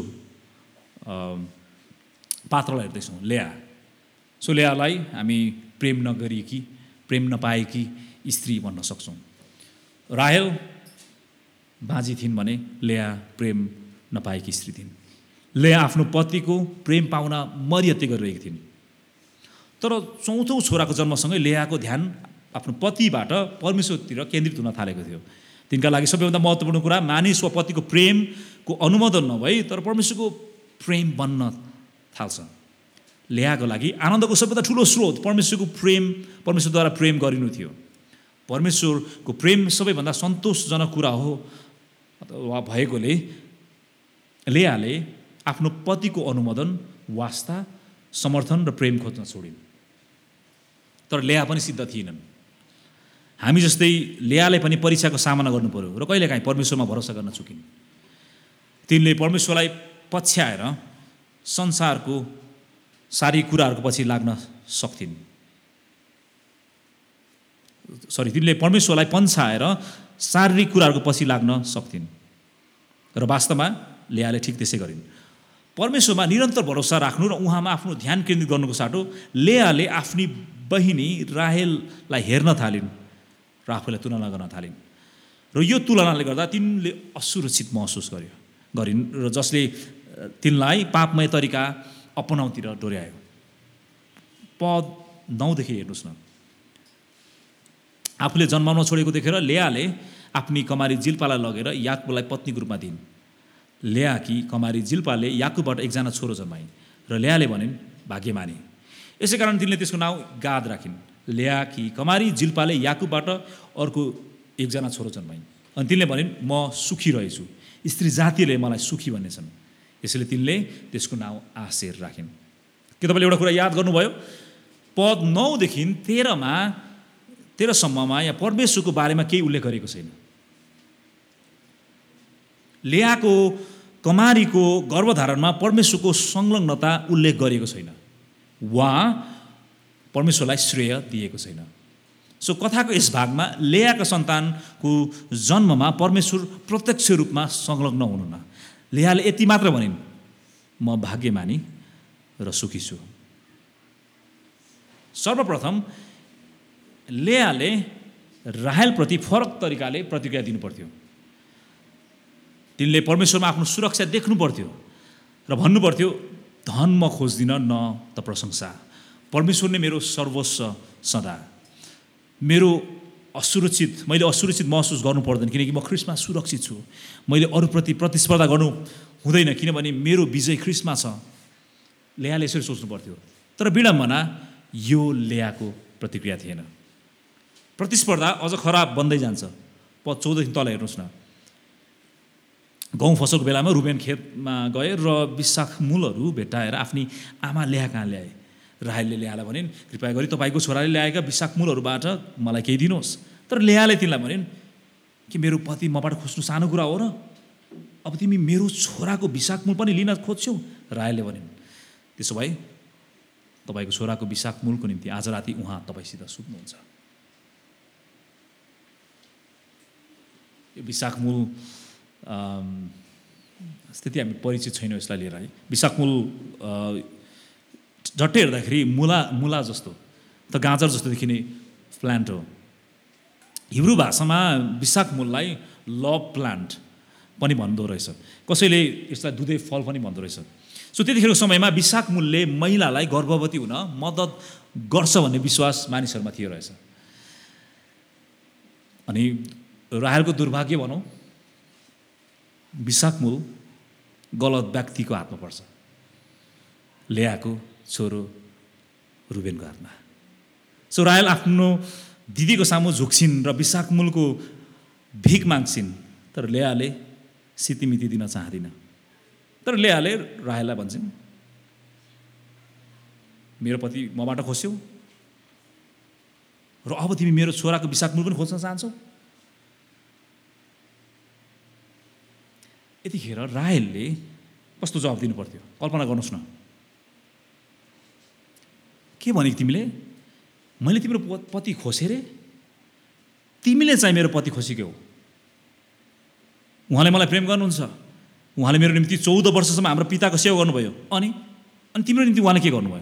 पात्रलाई हेर्दैछौँ, लेया। सो लेयालाई हामी प्रेम नगरिएकी, प्रेम नपाएकी स्त्री भन्न सक्छौँ। राहेल बाँझी थिइन् भने लेया प्रेम नपाएकी स्त्री थिइन्। लेया आफ्नो पतिको प्रेम पाउन मरिहत्ते गरिरहेकी थिइन्। तर चौथौँ छोराको जन्मसँगै लेयाको ध्यान आफ्नो पतिबाट परमेश्वरतिर केन्द्रित हुन थालेको थियो। तिनका लागि सबैभन्दा महत्त्वपूर्ण कुरा मानिस वा पतिको प्रेमको अनुमोदन नभई तर परमेश्वरको प्रेम बन्न थाल्छ। लेयाको लागि आनन्दको सबैभन्दा ठुलो स्रोत परमेश्वरको प्रेम, परमेश्वरद्वारा प्रेम गरिनु थियो। परमेश्वरको प्रेम सबैभन्दा सन्तोषजनक कुरा हो वा भएकोले लेयाले आफ्नो पतिको अनुमोदन, वास्ता, समर्थन र प्रेम खोज्न छोडिन्। तर लेया पनि सिद्ध थिएनन्। हामी जस्तै लेयाले पनि परीक्षाको सामना गर्नु पर्यो र कहिलेकाहीँ परमेश्वरमा भरोसा गर्न चुकिन्। तिनले परमेश्वरलाई पछ्याएर संसारको सारी कुराहरूको पछि लाग्न सक्थिन्। सरी तिनले परमेश्वरलाई पन्छाएर शारीरिक कुराहरूको पछि लाग्न सक्थिन् र वास्तवमा लेयाले ठिक त्यसै गरिन्। परमेश्वरमा निरन्तर भरोसा राख्नु र उहाँमा आफ्नो ध्यान केन्द्रित गर्नुको साटो लेयाले आफ्नी बहिनी राहेललाई हेर्न थालिन् र आफूलाई तुलना गर्न थालिन् र यो तुलनाले गर्दा तिनले असुरक्षित महसुस गर्यो गरिन् र जसले तिनलाई पापमय तरिका अपनाउतिर डोर्यायो। पद नौदेखि हेर्नुहोस् न। आफूले जन्माउन छोडेको देखेर लेयाले आफ्नी कमारी जिल्पालाई लगेर याकुबलाई पत्नीको रूपमा दिइन्। लेयाकी कमारी जिल्पाले याकुबबाट एकजना छोरो जन्माइन् र लेयाले भनिन् भाग्यमानी। यसै कारण तिनले त्यसको नाउँ गाद राखिन्। लेयाकी कमारी जिल्पाले याकुबबाट अर्को एकजना छोरो जन्माइन् अनि तिनले भनिन् म सुखी रहेछु, स्त्री जातिले मलाई सुखी भन्नेछन्। यसैले तिनले त्यसको नाउँ आशेर राखिन्। के तपाईँले एउटा कुरा याद गर्नुभयो? पद नौदेखि तेह्रमा तेह्रसम्ममा यहाँ परमेश्वरको बारेमा केही उल्लेख गरेको छैन। लेयाको कमारीको गर्भधारणमा परमेश्वरको संलग्नता उल्लेख गरिएको छैन वा परमेश्वरलाई श्रेय दिएको छैन। सो कथाको यस भागमा लेयाका सन्तानको जन्ममा परमेश्वर प्रत्यक्ष रूपमा संलग्न हुनुहुन्न। लेयाले यति मात्र भनिन्, म भाग्यमानी र सुखी छु। सर्वप्रथम लेयाले राहेलप्रति फरक तरिकाले प्रतिक्रिया दिनु पर्थ्यो। तिनले परमेश्वरमा आफ्नो सुरक्षा देख्नु पर्थ्यो र भन्नु पर्थ्यो, धन म खोज्दिनँ न त प्रशंसा, परमेश्वर नै मेरो सर्वस्व सदा। मेरो असुरक्षित मैले असुरक्षित महसुस गर्नु पर्दैन, किनकि म ख्रिस्टमा सुरक्षित छु। मैले अरूप्रति प्रतिस्पर्धा गर्नु हुँदैन, किनभने मेरो विजय ख्रिस्टमा छ। लेयाले यसरी सोच्नु पर्थ्यो। तर विडम्बना यो लेयाको प्रतिक्रिया थिएन। प्रतिस्पर्धा अझ खराब बन्दै जान्छ। प चौधदेखि तल हेर्नुहोस् न। गहुँ फसलको बेलामा रुबेन खेतमा गए र विशाख मूलहरू भेट्टाएर आफ्नी आमा लेया कहाँ ल्याए। राहेलले लेयालाई भनिन्, कृपया गरी तपाईँको छोराले ल्याएका विशाख मूलहरूबाट मलाई केही दिनुहोस्। तर लेयाले तिनलाई भनिन् कि मेरो पति मबाट खोज्नु सानो कुरा हो र? अब तिमी मेरो छोराको विशाख मूल पनि लिन खोज्छौ? राहेलले भनिन्, त्यसो भए तपाईँको छोराको विशाख मूलको निम्ति आज राति उहाँ तपाईँसित सुत्नुहुन्छ। यो विशाख मूल स्थिति हामी परिचित छैनौँ यसलाई लिएर है। विशाख मूल झट्टै हेर्दाखेरि मुला मुला जस्तो त गाजर जस्तो देखिने प्लान्ट हो। हिब्रू भाषामा विशाख मूललाई लभ प्लान्ट पनि भन्दो रहेछ। कसैले यसलाई दुधे फल पनि भन्दो रहेछ। सो त्यतिखेरको समयमा विशाख मूलले महिलालाई गर्भवती हुन मद्दत गर्छ भन्ने विश्वास मानिसहरूमा थियो रहेछ। अनि राहेलको दुर्भाग्य भनौँ, विशाख मूल गलत व्यक्तिको हातमा पर्छ। लेयाको छोरो रुबेनको हातमा। सो राहेल आफ्नो दिदीको सामु झुक्छिन् र विशाख मूलको भिख माग्छिन्। तर लेयाले सितिमिति दिन चाहदिन। तर लेयाले राहेललाई भन्छन्, मेरो पति मबाट खोस्यौ र अब तिमी मेरो छोराको विशाख मूल पनि खोज्न चाहन्छौ? यतिखेर राहेलले कस्तो जवाब दिनु पर्थ्यो कल्पना गर्नुहोस् न। के भने तिमीले, मैले तिम्रो पति खोसेँ रे? तिमीले चाहिँ मेरो पति खोसेको हो। उहाँले मलाई प्रेम गर्नुहुन्छ। उहाँले मेरो निम्ति चौध वर्षसम्म हाम्रो पिताको सेवा गर्नुभयो। अनि अनि तिम्रो निम्ति उहाँले के गर्नुभयो?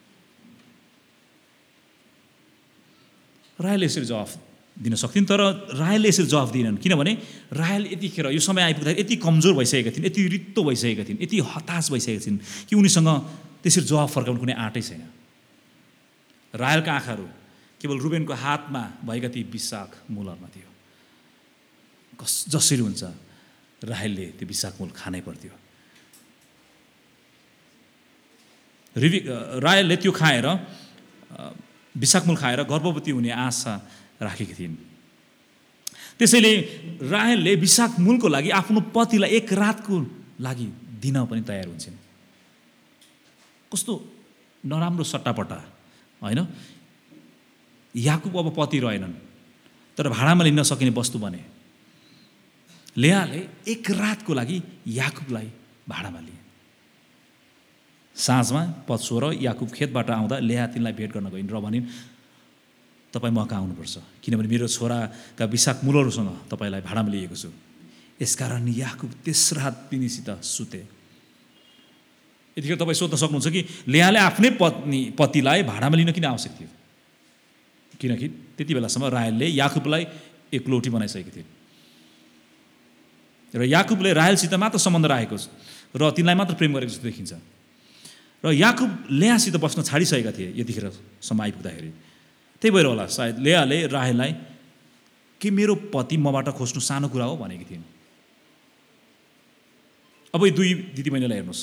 राहेलले यसरी जवाफ दिन सक्थिन्, तर राहेलले यसरी जवाफ दिएनन्। किनभने राहेल यतिखेर यो समय आइपुग्दाखेरि यति कमजोर भइसकेका थिइन्, यति रित्तो भइसकेका थिइन्, यति हताश भइसकेका थिइन् कि उनीसँग त्यसरी जवाफ फर्काउनु कुनै आँटै छैन। राहेलका आँखाहरू केवल रुबेनको हातमा भएका ती विशाख मूलहरूमा थियो। कस जसरी हुन्छ राहेलले त्यो विशाख मूल खानै पर्थ्यो। रिवि राहेलले त्यो खाएर विशाख मूल खाएर गर्भवती हुने आशा राखेकी थिइन्। त्यसैले राहेलले विशाख मूलको लागि आफ्नो पतिलाई एक रातको लागि दिन पनि तयार हुन्छन्। कस्तो नराम्रो सट्टापट्टा होइन। याकुब अब पति रहेनन्, तर भाडामा लिन सकिने वस्तु बने। लेयाले एक रातको लागि याकुबलाई भाडामा लिए। साँझमा पछोर याकुब खेतबाट आउँदा लेया तिनलाई भेट गर्न गइन् र भनिन्, तपाईँ म कहाँ आउनुपर्छ, किनभने मेरो छोराका विशाख मूलहरूसँग तपाईँलाई भाडामा लिएको छु। यसकारण याकुब त्यस रात तिनीसित सुते। यतिखेर तपाईँ सोध्न सक्नुहुन्छ कि लेयाले आफ्नै पत्नी पतिलाई भाडामा लिन किन आवश्यक थियो? किनकि त्यति बेलासम्म राहेलले याकुबलाई एकलौटी बनाइसकेको थियो र याकुबले राहेलसित मात्र सम्बन्ध राखेको छ र तिनलाई मात्र प्रेम गरेको जस्तो देखिन्छ। र याकुब लेयासित बस्न छाडिसकेका थिए यतिखेरसम्म आइपुग्दाखेरि। त्यही भएर होला सायद लेयाले राहेललाई कि मेरो पति मबाट खोज्नु सानो कुरा हो भनेकी थिइन्। अब यी दुई दिदीबहिनीलाई हेर्नुहोस्,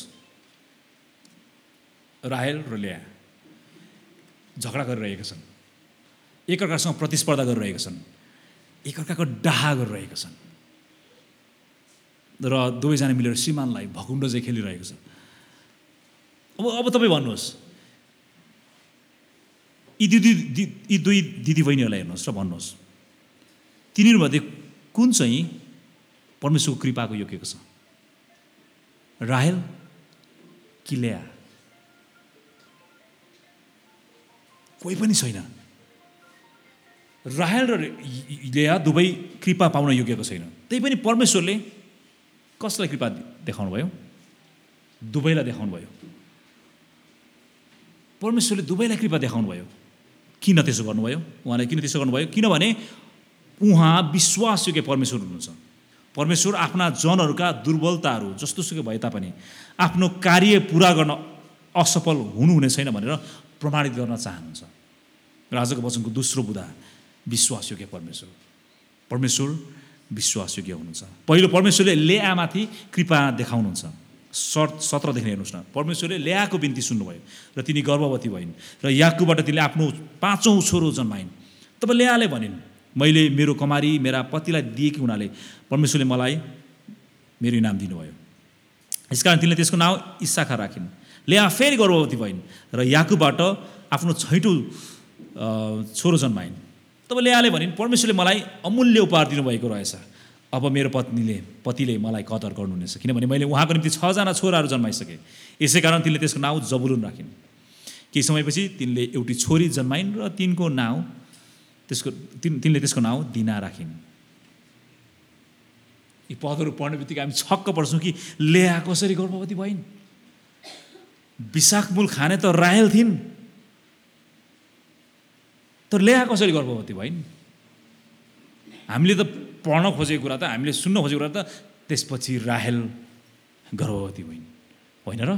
राहेल र लेया झगडा गरिरहेका छन्, एकअर्कासँग प्रतिस्पर्धा गरिरहेका छन्, एकअर्काको डाहा गरिरहेका छन् र दुवैजना मिलेर श्रीमानलाई भकुण्ड चाहिँ खेलिरहेको छ। अब अब तपाईँ भन्नुहोस्, यी दिदी यी दुई दिदीबहिनीहरूलाई हेर्नुहोस् र भन्नुहोस्, तिनीहरूमध्ये कुन चाहिँ परमेश्वरको कृपाको योग्यको छ? राहेल कि लेया? कोही पनि छैन। राहेल र लेया दुवै कृपा पाउन योग्यको छैन। त्यही पनि परमेश्वरले कसलाई कृपा देखाउनु भयो? दुवैलाई देखाउनु भयो। परमेश्वरले दुवैलाई कृपा देखाउनु भयो। किन त्यसो गर्नुभयो? उहाँले किन त्यसो गर्नुभयो? किनभने उहाँ विश्वासयोग्य परमेश्वर हुनुहुन्छ। परमेश्वर आफ्ना जनहरूका दुर्बलताहरू जस्तो सुकै भए तापनि आफ्नो कार्य पुरा गर्न असफल हुनुहुने छैन भनेर प्रमाणित गर्न चाहनुहुन्छ। र आजको वचनको दोस्रो बुँदा विश्वासयोग्य परमेश्वर। परमेश्वर विश्वासयोग्य हुनुहुन्छ। पहिलो परमेश्वरले लेआमाथि कृपा देखाउनुहुन्छ। सत सत्रदेखि हेर्नुहोस् न। परमेश्वरले लेआको बिन्ती सुन्नुभयो र तिनी गर्भवती भइन् र याकुबबाट तिनले आफ्नो पाँचौँ छोरो जन्माइन्। तब लेआले भनिन्, मैले मेरो कमारी मेरा पतिलाई दिएकी हुनाले परमेश्वरले मलाई मेरो इनाम दिनुभयो। यसकारण तिनले त्यसको नाउँ इस्साकार राखिन्। लेआ फेरि गर्भवती भइन् र याकुबबाट आफ्नो छैटौँ छोरो जन्माइन्। तब लेआले भनिन्, परमेश्वरले मलाई अमूल्य उपहार दिनुभएको रहेछ। अब मेरो पत्नीले पतिले मलाई कदर गर्नुहुनेछ, किनभने मैले उहाँको निम्ति छजना छोराहरू जन्माइसकेँ। यसै कारण तिनले त्यसको नाउँ जबुलुन राखिन्। केही समयपछि तिनले एउटी छोरी जन्माइन् र तिनको नाउँ त्यसको तिन तिनले त्यसको नाउँ दिना राखिन्। यी पदहरू पढ्ने बित्तिकै हामी छक्क पर्छौँ कि लेआ कसरी गर्भवती भइन्? विशाखमूल खाने त राहेल थिइन्, तर लेआ कसरी गर्भवती भइन्? हामीले त पढ्न खोजेको कुरा त, हामीले सुन्न खोजेको कुरा त त्यसपछि राहेल गर्भवती भइन्, होइन र?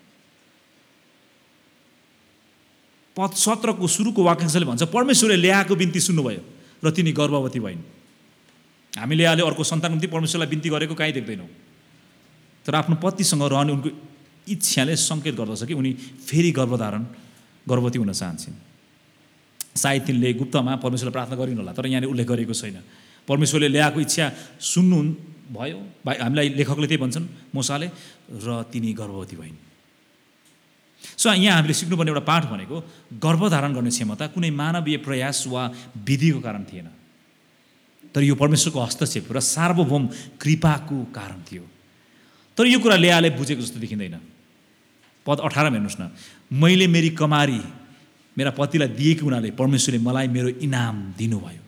पद सत्रको सुरुको वाक्यांशले भन्छ, परमेश्वरले लेआको बिन्ती सुन्नुभयो र तिनी गर्भवती भइन्। हामी लेआले अर्को सन्तानको निम्ति परमेश्वरलाई बिन्ती गरेको काहीँ देख्दैनौँ, तर आफ्नो पतिसँग रहने उनको इच्छाले सङ्केत गर्दछ कि उनी फेरि गर्भधारण गर्भवती हुन चाहन्छन्। सायद तिनले गुप्तमा परमेश्वरलाई प्रार्थना गरिन् होला, तर यहाँनिर उल्लेख गरेको छैन। परमेश्वरले लेआको इच्छा सुन्नु भयो, हामीलाई लेखकले त्यही भन्छन् मोसाले, र तिनी गर्भवती भइन्। सो यहाँ हामीले सिक्नुपर्ने एउटा पाठ भनेको गर्भधारण गर्ने क्षमता कुनै मानवीय प्रयास वा विधिको कारण थिएन, तर यो परमेश्वरको हस्तक्षेप र सार्वभौम कृपाको कारण थियो। तर यो कुरा लेआले बुझेको जस्तो देखिँदैन। पद अठारमा हेर्नुहोस् न, मैले मेरी कमारी मेरा पतिलाई दिएको हुनाले परमेश्वरले मलाई मेरो इनाम दिनुभयो।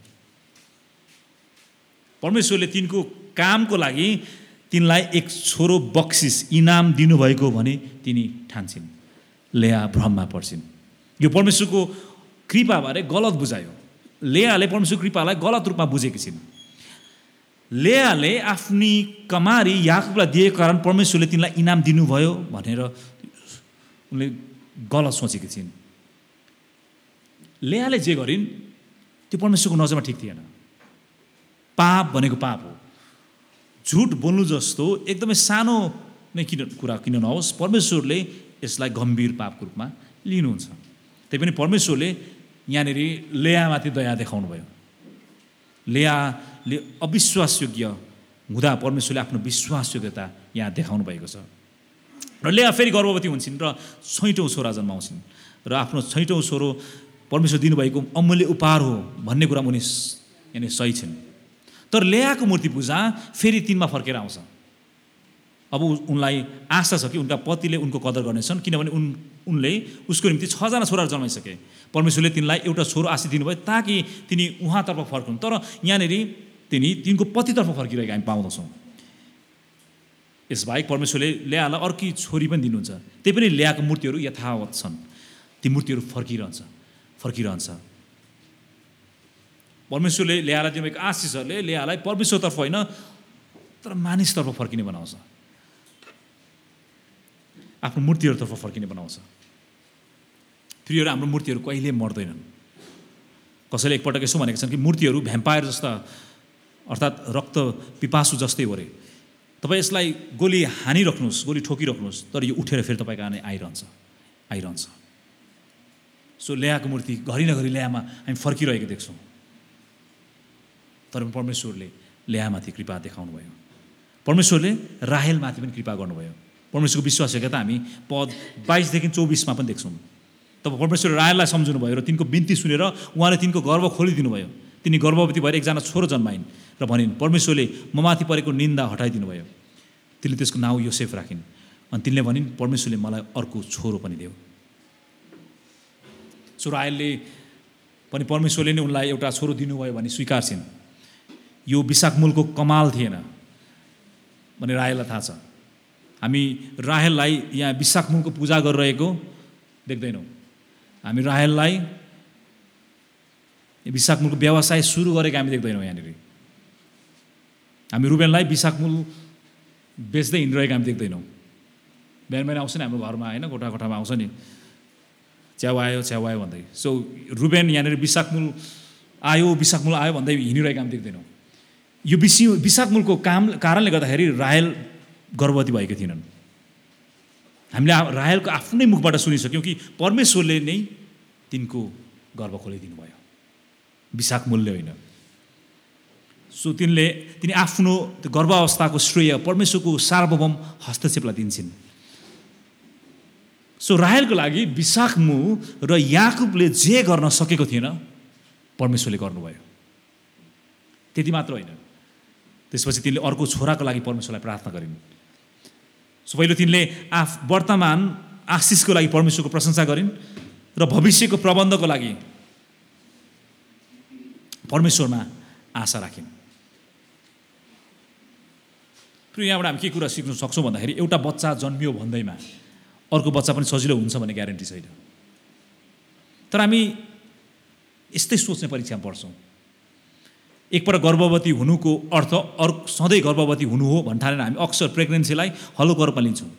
परमेश्वरले तिनको कामको लागि तिनलाई एक छोरो बक्सिस इनाम दिनुभएको भने तिनी ठान्छन्। लेआ भ्रममा पर्छिन्। यो परमेश्वरको कृपाबारे गलत बुझायो। लेआले परमेश्वरको कृपालाई गलत रूपमा बुझेकी छिन्। लेआले आफ्नी कमारी याकुबलाई दिएको कारण परमेश्वरले तिनलाई इनाम दिनुभयो भनेर उनले गलत सोचेकी छिन्। लेआले जे गरिन् त्यो परमेश्वरको नजरमा ठिक थिएन। पाप भनेको पाप हो। झुट बोल्नु जस्तो एकदमै सानो नै किन कुरा किन नहोस्, परमेश्वरले यसलाई गम्भीर पापको रूपमा लिनुहुन्छ। त्यही पनि परमेश्वरले यहाँनिर लेआमाथि दया देखाउनु भयो। लेआले अविश्वासयोग्य हुँदा परमेश्वरले आफ्नो विश्वासयोग्यता यहाँ देखाउनु भएको छ। र लेआ फेरि गर्भवती हुन्छन् र छैटौँ छोरा जन्माउँछिन् र आफ्नो छैटौँ छोरो परमेश्वर दिनुभएको अमूल्य उपहार हो भन्ने कुरा उनी यानि सही छिन्। तर लेआको मूर्ति पूजा फेरि तिनमा फर्केर आउँछ। अब उनलाई आशा छ कि उनका पतिले उनको कदर गर्नेछन्, किनभने उन उनले उसको निम्ति छजना छोराहरू जन्माइसके। परमेश्वरले तिनलाई एउटा छोरो आशिष दिनुभयो ताकि तिनी उहाँतर्फ फर्कुन्। तर यहाँनिर तिनी तिनको पतितर्फ फर्किरहेको हामी पाउँदछौँ। यसबाहेक परमेश्वरले लेआलाई अर्की छोरी पनि दिनुहुन्छ। त्यही पनि लेआको मूर्तिहरू यथावत छन्। ती मूर्तिहरू फर्किरहन्छ फर्किरहन्छ परमेश्वरले लेआलाई दिनुभएको आशिषहरूले लेआलाई परमेश्वरतर्फ होइन तर मानिसतर्फ फर्किने बनाउँछ, आफ्नो मूर्तिहरूतर्फ फर्किने बनाउँछ। प्रियहरू, हाम्रो मूर्तिहरू कहिले मर्दैनन्। कसैले एकपटक यसो भनेका छन् कि मूर्तिहरू भ्याम्पायर जस्ता अर्थात् रक्त पिपासु जस्तै हो रे। तपाईँ यसलाई गोली हानिराख्नुहोस्, गोली ठोकिराख्नुहोस्, तर यो उठेर फेरि तपाईँको आने आइरहन्छ आइरहन्छ सो लेआको मूर्ति घरि नघरि लेआमा हामी फर्किरहेको देख्छौँ। तर परमेश्वरले लेआमाथि कृपा देखाउनु भयो। परमेश्वरले राहेलमाथि पनि कृपा गर्नुभयो। परमेश्वरको विश्वासयोग्यता हामी पद बाइसदेखि चौबिसमा पनि देख्छौँ। तब परमेश्वरले राहेललाई सम्झनु भयो र तिनको बिन्ती सुनेर उहाँले तिनको गर्भ खोलिदिनु भयो। तिनी गर्भवती भएर एकजना छोरो जन्माइन् र भनिन्, परमेश्वरले ममाथि परेको निन्दा हटाइदिनु भयो। तिनले त्यसको नाउँ योसेफ राखिन्। अनि तिनले भनिन्, परमेश्वरले मलाई अर्को छोरो पनि दियो। सो राहेलले पनि परमेश्वरले नै उनलाई एउटा छोरो दिनुभयो भने स्वीकार्छिन्। यो विशाखमूलको कमाल थिएन भने राहेललाई थाहा छ। हामी राहेललाई यहाँ विशाखमूलको पूजा गरिरहेको देख्दैनौँ। हामी राहेललाई विशाखमूलको व्यवसाय सुरु गरेको हामी देख्दैनौँ। यहाँनिर हामी रुबेनलाई विशाखमूल बेच्दै हिँडिरहेको हामी देख्दैनौँ। बिहान बिहान आउँछ नि हाम्रो घरमा होइन, कोठा कोठामा आउँछ नि, च्याउ आयो च्याउ आयो भन्दै। सो रुबेन यहाँनिर विशाखमूल आयो विशाखमूल आयो भन्दै हिँडिरहेको हामी देख्दैनौँ। यो विषि विशाखमूलको काम कारणले गर्दाखेरि राहेल गर्भवती भएको थिएनन्। हामीले राहेलको आफ्नै मुखबाट सुनिसक्यौँ कि परमेश्वरले नै तिनको गर्भ खोलिदिनु भयो, विशाखमूलले होइन। सो तिनले तिनी आफ्नो त्यो गर्भावस्थाको श्रेय परमेश्वरको सार्वभौम हस्तक्षेपलाई दिन्छन्। सो राहेलको लागि विशाखमूल र याकुबले जे गर्न सकेको थिएन परमेश्वरले गर्नुभयो। त्यति मात्र होइन, त्यसपछि तिनले अर्को छोराको लागि परमेश्वरलाई प्रार्थना गरिन्। सो पहिलो तिनले आफ वर्तमान आशिषको लागि परमेश्वरको प्रशंसा गरिन् र भविष्यको प्रबन्धको लागि परमेश्वरमा आशा राखिन्। फेरि यहाँबाट हामी के कुरा सिक्न सक्छौँ भन्दाखेरि एउटा बच्चा जन्मियो भन्दैमा अर्को बच्चा पनि सजिलो हुन्छ भन्ने ग्यारेन्टी छैन। तर हामी यस्तै सोच्ने परीक्षामा पढ्छौँ। एकपल्ट गर्भवती हुनुको अर्थ अर्को सधैँ गर्भवती हुनु हो भन्ठानेर हामी अक्सर प्रेग्नेन्सीलाई हल्लुको रूपमा लिन्छौँ।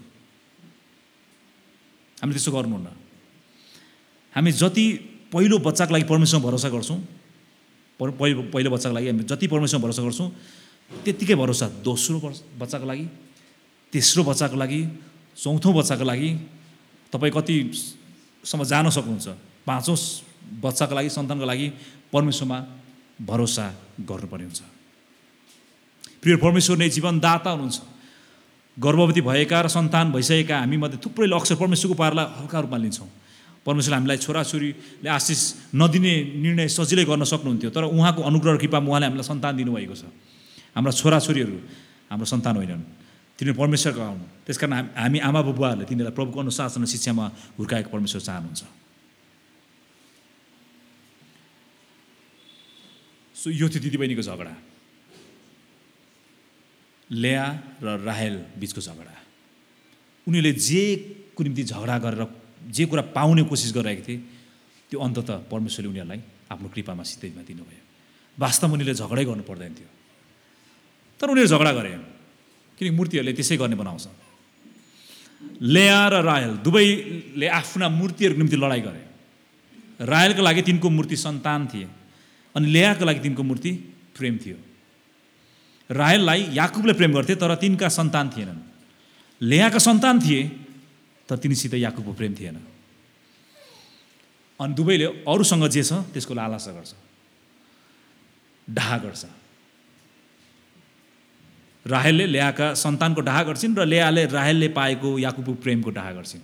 हामीले त्यसो गर्नुहुन्न। हामी जति पहिलो बच्चाको लागि परमेश्वरमा भरोसा गर्छौँ, पहिलो पहिलो बच्चाको लागि हामी जति परमेश्वरमा भरोसा गर्छौँ त्यत्तिकै भरोसा दोस्रो बच्चाको लागि, तेस्रो बच्चाको लागि, चौथौँ बच्चाको लागि तपाईँ कतिसम्म जान सक्नुहुन्छ। पाँचौँ बच्चाको लागि, सन्तानको लागि परमेश्वरमा भरोसा गर्नुपर्ने हुन्छ। प्रिय परमेश्वर नै जीवनदाता हुनुहुन्छ। गर्भवती भएका र सन्तान भइसकेका हामीमध्ये थुप्रैले अक्सर परमेश्वरको पारलाई हल्का रूपमा लिन्छौँ। परमेश्वरले हामीलाई छोराछोरीले आशिष नदिने निर्णय सजिलै गर्न सक्नुहुन्थ्यो, तर उहाँको अनुग्रह र कृपामा उहाँले हामीलाई सन्तान दिनुभएको छ। हाम्रा छोराछोरीहरू हाम्रो सन्तान होइनन्, तिनीहरू परमेश्वरका हुन्। त्यसकारण हामी आमा बुबाहरूले तिनीहरूलाई प्रभुको अनुशासन र शिक्षामा हुर्काएको परमेश्वर चाहनुहुन्छ। सो यो थियो दिदीबहिनीको झगडा, लेया र राहेल बिचको झगडा। उनीहरूले जे को निम्ति झगडा गरेर जे कुरा पाउने कोसिस गरिरहेको थिए त्यो अन्ततः परमेश्वरले उनीहरूलाई आफ्नो कृपामा सित्तैमा दिनुभयो। वास्तवमा उनीहरूले झगडै गर्नु पर्दैन थियो, तर उनीहरू झगडा गरे किनकि मूर्तिहरूले त्यसै गर्ने बनाउँछ। लेया र राहेल दुवैले आफ्ना मूर्तिहरूको निम्ति लडाइँ गरे। राहेलको लागि तिनको मूर्ति सन्तान थिए अनि लेयाको लागि तिनको मूर्ति प्रेम थियो। राहेललाई याकुबले प्रेम गर्थे तर तिनका सन्तान थिएनन्। लेयाका सन्तान थिए तर तिनीसित याकुबको प्रेम थिएन। अनि दुवैले अरूसँग जे छ त्यसको लालसा गर्छ, डाहा गर्छ। राहेलले लेयाका सन्तानको डाहा गर्छिन् र लेयाले राहेलले पाएको याकुबको प्रेमको डाहा गर्छिन्।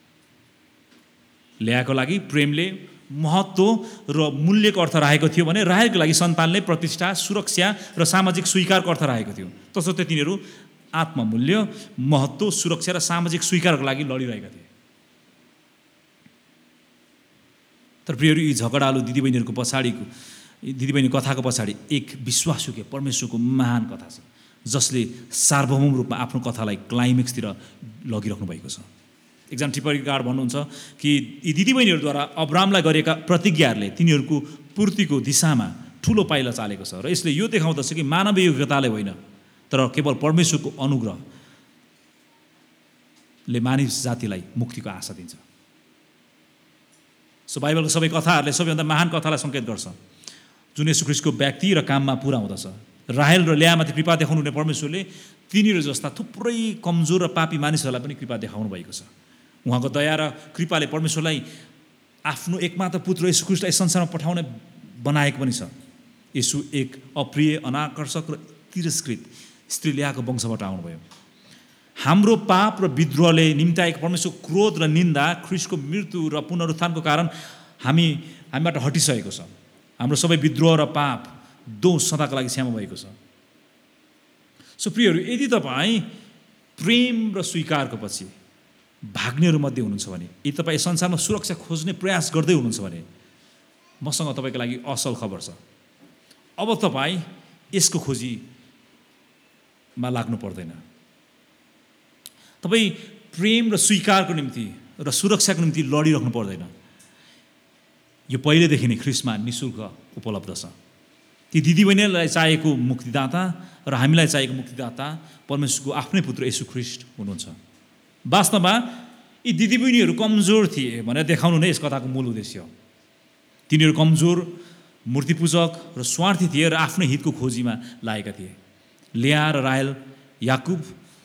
लेयाको लागि प्रेमले महत्त्व र मूल्यको अर्थ राखेको थियो भने राहेलको लागि सन्तानले प्रतिष्ठा, सुरक्षा र सामाजिक स्वीकारको अर्थ राखेको थियो। तसर्थ तिनीहरू आत्ममूल्य, महत्त्व, सुरक्षा र सामाजिक स्वीकारको लागि लडिरहेका थिए। तर प्रियहरू, यी झगडालु दिदीबहिनीहरूको पछाडिको दिदीबहिनी कथाको पछाडि एक विश्वासयोग्य परमेश्वरको महान कथा छ जसले सार्वभौम रूपमा आफ्नो कथालाई क्लाइमेक्सतिर लगिराख्नु भएको छ। एकजना टिप्पणीकार भन्नुहुन्छ कि यी दिदीबहिनीहरूद्वारा अब्रामलाई गरेका प्रतिज्ञाहरूले तिनीहरूको पूर्तिको दिशामा ठुलो पाइला चालेको छ र यसले यो देखाउँदछ कि मानवीय योग्यताले होइन तर केवल परमेश्वरको अनुग्रहले मानिस जातिलाई मुक्तिको आशा दिन्छ। सो बाइबलको सबै कथाहरूले सबैभन्दा महान कथालाई सङ्केत गर्छ जुन येशू ख्रीष्टको व्यक्ति र काममा पुरा हुँदछ। राहेल र लेयामाथि कृपा देखाउनु हुने परमेश्वरले तिनीहरू जस्ता थुप्रै कमजोर र पापी मानिसहरूलाई पनि कृपा देखाउनु भएको छ। उहाँको दया र कृपाले परमेश्वरलाई आफ्नो एकमात्र पुत्र येशू ख्रीष्टलाई संसारमा पठाउने बनाएको पनि छ। येशू एक अप्रिय, अनाकर्षक र तिरस्कृत स्त्री लेयाको वंशबाट आउनुभयो। हाम्रो पाप र विद्रोहले निम्त्याएको परमेश्वरको क्रोध र निन्दा, ख्रीष्टको मृत्यु र पुनरुत्थानको कारण हामी हामीबाट हटिसकेको छ। हाम्रो सबै विद्रोह र पाप, दोष सदाको लागि क्षमा भएको छ। सो प्रियहरू, यदि तपाईँ प्रेम र स्वीकारको पछि भाग्नेहरू मध्ये हुनुहुन्छ भने, यदि तपाईँ संसारमा सुरक्षा खोज्ने प्रयास गर्दै हुनुहुन्छ भने मसँग तपाईँको लागि असल खबर छ। अब तपाईँ यसको खोजीमा लाग्नु पर्दैन। तपाईँ प्रेम र स्वीकारको निम्ति र सुरक्षाको निम्ति लडिराख्नु पर्दैन। यो पहिलेदेखि नै ख्रिस्टमा निःशुल्क उपलब्ध छ। ती दिदीबहिनीलाई चाहिएको मुक्तिदाता र हामीलाई चाहिएको मुक्तिदाता परमेश्वरको आफ्नै पुत्र येशू ख्रिस्ट हुनुहुन्छ। वास्तवमा यी दिदीबहिनीहरू कमजोर थिए भनेर देखाउनु नै यस कथाको मूल उद्देश्य हो। तिनीहरू कमजोर, मूर्तिपूजक र स्वार्थी थिए र आफ्नै हितको खोजीमा लागेका थिए। लेया र राहेल, याकुब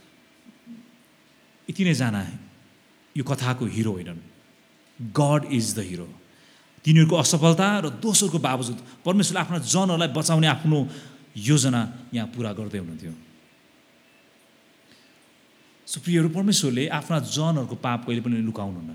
यी तिनैजना यो कथाको हिरो होइनन्। God is the hero. तिनीहरूको असफलता र दोषहरूको बावजुद परमेश्वरले आफ्ना जनहरूलाई बचाउने आफ्नो योजना यहाँ पुरा गर्दै हुनुहुन्थ्यो। सुप्रियहरू, परमेश्वरले आफ्ना जनहरूको पाप कहिले पनि लुकाउनुहुन्न।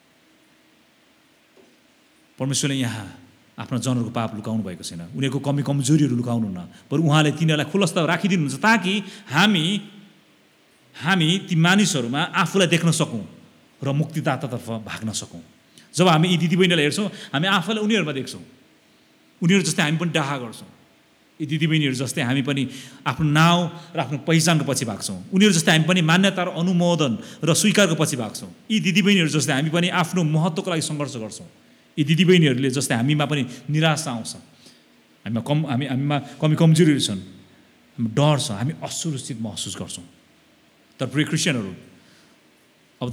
परमेश्वरले यहाँ आफ्ना जनहरूको पाप लुकाउनु भएको छैन, उनीहरूको कमी कमजोरीहरू लुकाउनुहुन्न, बरु उहाँले तिनीहरूलाई खुलस्त राखिदिनुहुन्छ ताकि हामी हामी ती मानिसहरूमा आफूलाई देख्न सकौँ र मुक्तिदातातर्फ भाग्न सकौँ। जब हामी यी दिदीबहिनीलाई हेर्छौँ, हामी आफूलाई उनीहरूमा देख्छौँ। उनीहरू जस्तै हामी पनि डाहा गर्छौँ। यी दिदीबहिनीहरू जस्तै हामी पनि आफ्नो नाउँ र आफ्नो पहिचानको पछि भाग्छौँ। उनीहरू जस्तै हामी पनि मान्यता र अनुमोदन र स्वीकारको पछि भाग्छौँ। यी दिदीबहिनीहरू जस्तै हामी पनि आफ्नो महत्त्वको लागि सङ्घर्ष गर्छौँ। यी दिदीबहिनीहरूले जस्तै हामीमा पनि निराशा आउँछ, हामीमा कम हामी हामीमा कमी कमजोरीहरू छन्, हामी डर छ, हामी असुरक्षित महसुस गर्छौँ। तर प्रिय क्रिस्चियनहरू, अब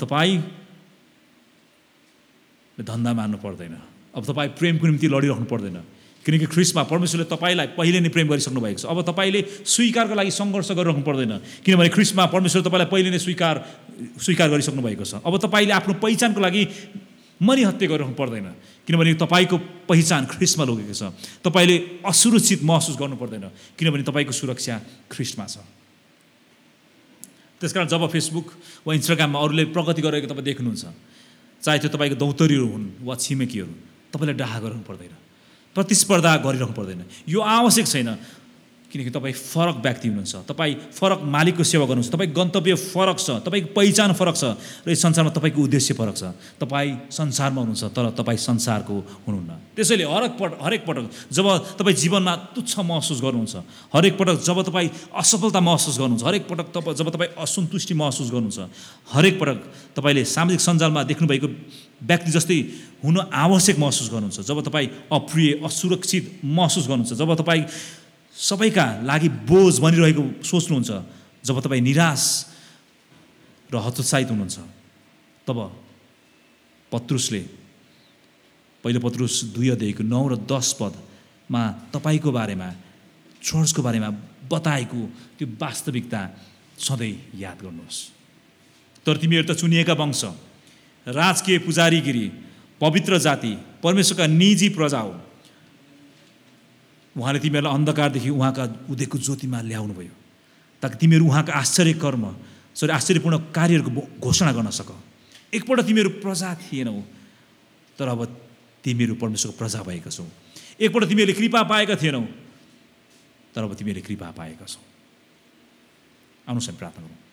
तपाईँले धन्दा मान्नु पर्दैन, अब तपाईँ प्रेमको निम्ति लडिराख्नु पर्दैन, किनकि ख्रिस्टमा परमेश्वरले तपाईँलाई पहिले नै प्रेम गरिसक्नु भएको छ। अब तपाईँले स्वीकारको लागि सङ्घर्ष गरिराख्नु पर्दैन, किनभने ख्रिस्टमा परमेश्वरले तपाईँलाई पहिले नै स्वीकार स्वीकार गरिसक्नु भएको छ। अब तपाईँले आफ्नो पहिचानको लागि मरिहत्ते गरिराख्नु पर्दैन, किनभने तपाईँको पहिचान ख्रिस्टमा लगेको छ। तपाईँले असुरक्षित महसुस गर्नु पर्दैन, किनभने तपाईँको सुरक्षा ख्रिस्टमा छ। त्यसकारण जब फेसबुक वा इन्स्टाग्राममा अरूले प्रगति गरेको तपाईँ देख्नुहुन्छ, चाहे त्यो तपाईँको दौतरीहरू हुन् वा छिमेकीहरू, तपाईँले डाहा गर्नु पर्दैन, प्रतिस्पर्धा गरिरहनु पर्दैन। यो आवश्यक छैन, किनकि तपाईँ फरक व्यक्ति हुनुहुन्छ, तपाईँ फरक मालिकको सेवा गर्नुहुन्छ, तपाईँको गन्तव्य फरक छ, तपाईँको पहिचान फरक छ र यस संसारमा तपाईँको उद्देश्य फरक छ। तपाईँ संसारमा हुनुहुन्छ तर तपाईँ संसारको हुनुहुन्न। त्यसैले हरेक पटक हरेक पटक जब तपाईँ जीवनमा तुच्छ महसुस गर्नुहुन्छ, हरेक पटक जब तपाईँ असफलता महसुस गर्नुहुन्छ, हरेक पटक तपाईँ जब तपाईँ असन्तुष्टि महसुस गर्नुहुन्छ, हरेक पटक तपाईँले सामाजिक सञ्जालमा देख्नुभएको व्यक्ति जस्तै हुन आवश्यक महसुस गर्नुहुन्छ, जब तपाईँ अप्रिय असुरक्षित महसुस गर्नुहुन्छ, जब तपाईँ सबैका लागि बोझ बनिरहेको सोच्नुहुन्छ, जब तपाईँ निराश र हतोत्साहित हुनुहुन्छ, तब पत्रुसले पहिलो पत्रुस दुई अध्यायको नौ र दस पदमा तपाईँको बारेमा, चर्चको बारेमा बताएको त्यो वास्तविकता सधैँ याद गर्नुहोस्। तर तिमीहरू त चुनिएका वंश, राजकीय पुजारीगिरी, पवित्र जाति, परमेश्वरका निजी प्रजा हो। उहाँले तिमीहरूलाई अन्धकारदेखि उहाँका उदयको ज्योतिमा ल्याउनुभयो, ताकि तिमीहरू उहाँका आश्चर्य कर्म सरी आश्चर्यपूर्ण कार्यहरूको घोषणा गर्न सक। एकपल्ट तिमीहरू प्रजा थिएनौ, तर अब तिमीहरू परमेश्वरको प्रजा भएका छौ। एकपल्ट तिमीहरूले कृपा पाएका थिएनौ, तर अब तिमीहरूले कृपा पाएका छौ। आउनुहोस् हामी प्रार्थना गरौँ।